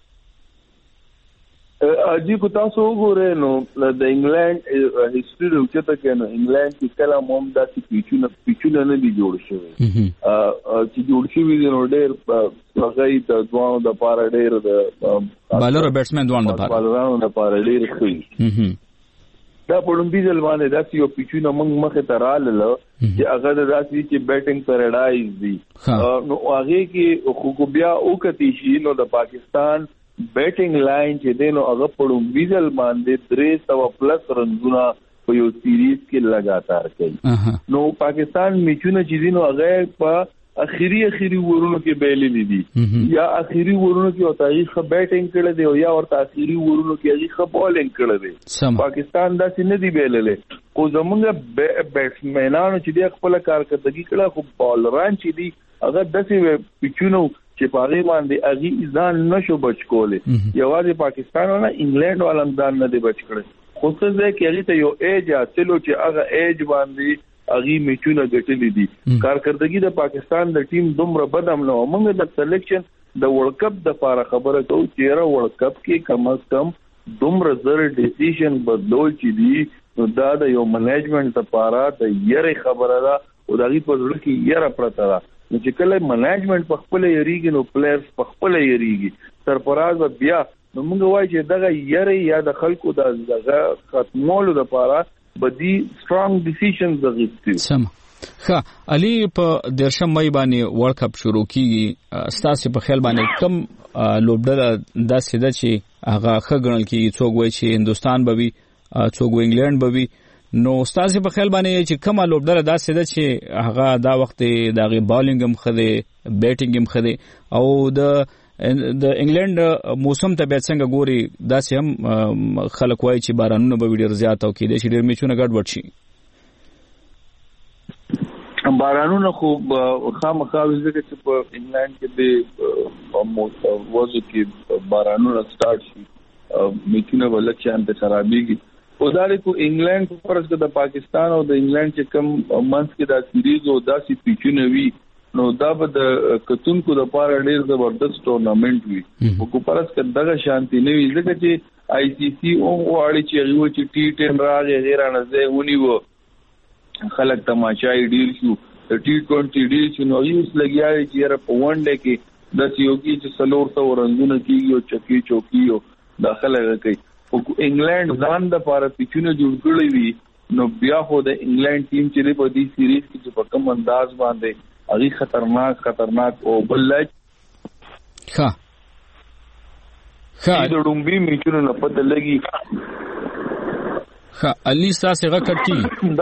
اجي کو تاسو وګورئ نو د انګلند هیستوري وچته کې نو انګلند کې کله موم داسې پیچونه نه دي جوړ شوی چې جوړ شوی دي نو ډېر هغه د دوانو د پاره ډېر د بالر او بیټسمن دوانو د پاره بالرانو د پاره ډېر ښه دا په لومبي ځل باندې داسې یو پیچونه موږ مخه ته رااله چې هغه داسې چې بیټینګ پیراډایز دي نو هغه کې خو بیا وکتی شي نو د پاکستان بیټینګ لاین چې دینو هغه په لومبي ځل باندې 300 پلس رنونه په یو سیریز کې لګاتار کوي نو پاکستان میچونه چې دینو هغه په اخیری ورونو کې بیلې دي یا اخیری ورونو کې او تاریخ بیټینګ کړل دی او یا ورته اخیری ورونو کې هغه بولینګ کړل دی پاکستان داسې نه دی بیللې خو زمونږ بیټسمنانو چې دی خپل کارکردګي کړه خو بالران چې دی هغه داسې پیچونو چې پاره باندې اغي ځان نشو بچ کولې یوازې پاکستان نه انګلند ولهم ځان نه دی بچ کړی خو څه ځکه چې هغه ته یو ایج حاصلو چې هغه ایج باندې اغي میچونه ګټلې دي کارکردګي د پاکستان د ټیم دومره بدم نه موږ د سلیکشن د ورلد کپ د لپاره خبره کوو چې را ورلد کپ کې کم از کم دومره زر ډیسیژن بدلول چې دي نو دا د یو منیجمنت لپاره د یری خبره ده او د غي په ځل کې یره پرته ده نو چې کله منیجمنت په خپل یریږي نو پلیئرز په خپل یریږي سرفراز بیا نو موږ وایو چې دغه یری یا د خلکو د دغه ختمولو لپاره بدی سترونګ ډیسیژنز غوښتي سم ښه علي په درشم مې باندې ورلد کپ شروع کیږي ستاسو په خیال باندې کم لوبډله دا سیده چې هغه ښه ګڼل کیږي څوک وایي چې هندستان به وي څوک وایي انګلند به وي نو ستاسو په خیال باندې چې کومه لوبډله دا سیده چې هغه دا وخت دغه بالینګ هم خده بیټینګ هم خده او د انګلند موسم ته به څنګه ګوري دا سه هم خلک وایي چې بارانونه به ډیر زیات او کې د ډیر میچونه ګډوډ شي بارانونه خو خامخا ځکه چې په انګلند کې د وځو کې بارانونه سٹارټ شي میچونه ولکشان ته خرابېږي او دا کو انګلند په پرځ د پاکستان او د انګلند چې کم منځ کې دا سیریز او داسې پیچونه وي نو دا به د کتونکو د پاره ډیر زبردست ټورنمنت وي او کو پرځ کې دغه شانتي نه وي ځکه چې آی سی سی او غواړي چې یو چې ټي ټیم راغی غیر نه ځای ونیو خلک تماشای ډیر شو د ټي 20 ډیر شو نو یوس لګیاي چې را په ون ډے کې د سیوکی چې سلور ته ورنګونه کیږي او چکی چوکي او داخله کوي او انګلند ځان د پاره پیچونه جوړ کړی وي نو بیا خو د انګلند ټیم چې په دې سیریز کې په کوم انداز باندې هغه خطرناک او بلج ښه د ډومبي میچونو نه پته لګي ښه علي تاسو غا کټی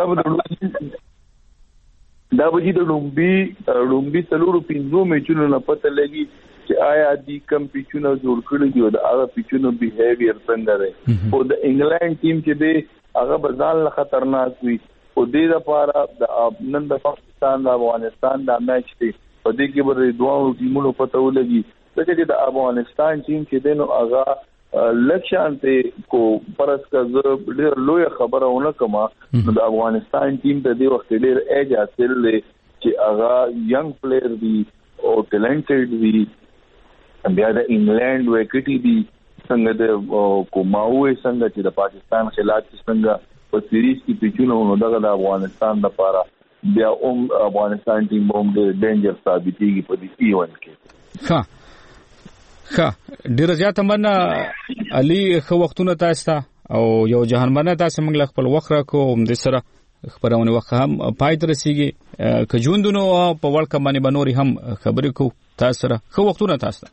دا به د ډومبي سلورو پینځو میچونو نه پته لګي چې آیا د کم پیچونو جوړ کړی دی او د هغه پیچونو بیهیویر څنګه دی او د انګلند ټیم چې دی هغه بزال خطرناک وي او د لپاره د نن د پاکستان د افغانستان د میچ دی په دې کې به دوه ټیمونو پته ولګي چې د افغانستان ټیم چې دی نو هغه لکشانته کو پرس کا ډیر لوی خبره ونه کما د افغانستان ټیم ته دی وخت ډیر ایج حاصل لري چې هغه ینګ پلیئر دی او ټیلنټډ دی بیا د انګلند وکټي دی څنګه د کوماوي څنګه چې د پاکستان خلاف څنګه په سیریز کې پیچونه نو دغه د افغانستان لپاره بیا افغانستان ټیم هم د ډینجر ثابتېږي په دې ایونت کې ښه ډیر زیات مننه علي خو وختونه تاسو او یو جهان مننه تاسو موږ خپل وخت راکو هم د سره خبرونه وخت هم پای ته رسیږي که ژوندونو په ورلد کپ باندې بنوري هم خبرې کو تاسو سره خو وختونه تاسو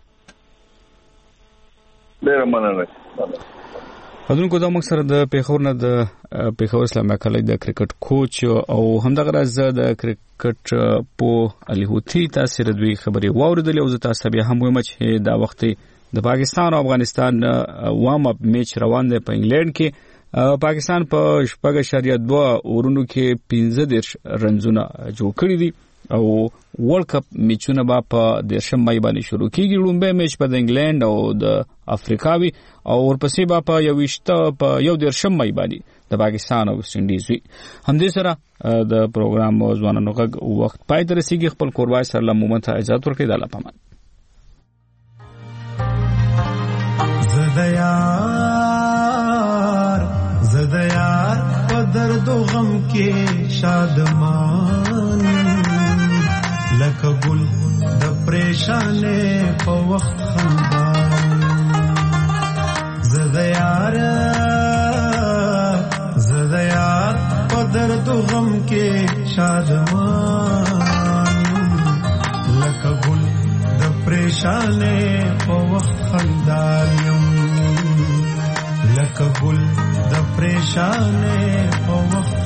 ډیر مننه حضرت دا موږ سره د پیښور نه د پیښور اسلامي کالج د کرکټ کوچ او همدغه راز د کرکټ په علي هوتي تاسو د دوی خبرې واوریدلې او تاسو بیا هم وایم چې دا وخت د پاکستان او افغانستان وارم اپ میچ روان دی په انګلند کې پاکستان په 4.2 اورونو کې 15 رنزونه جوړ کړی دي او ورلد کپ میچونه په 10 مې باندې شروع کیږي لومبه میچ په انګلند او د افریقاوي او ورپسې په 10 مې باندې د پاکستان او ویسټ انډیز وی هم دې سره د پروګرام ځوانانو غږ وخت پای ته رسیدي خپل قربای سره لمومن ته اجازه ورکړئ د الله پامان زدیار په درد او غم کې شادمان لکه ګل د پریشانې په وخت خندان زدیار په درد او غم کې شادمان لکه ګل د پریشانې په وخت خندان لکه ګل د پریشانې په وخت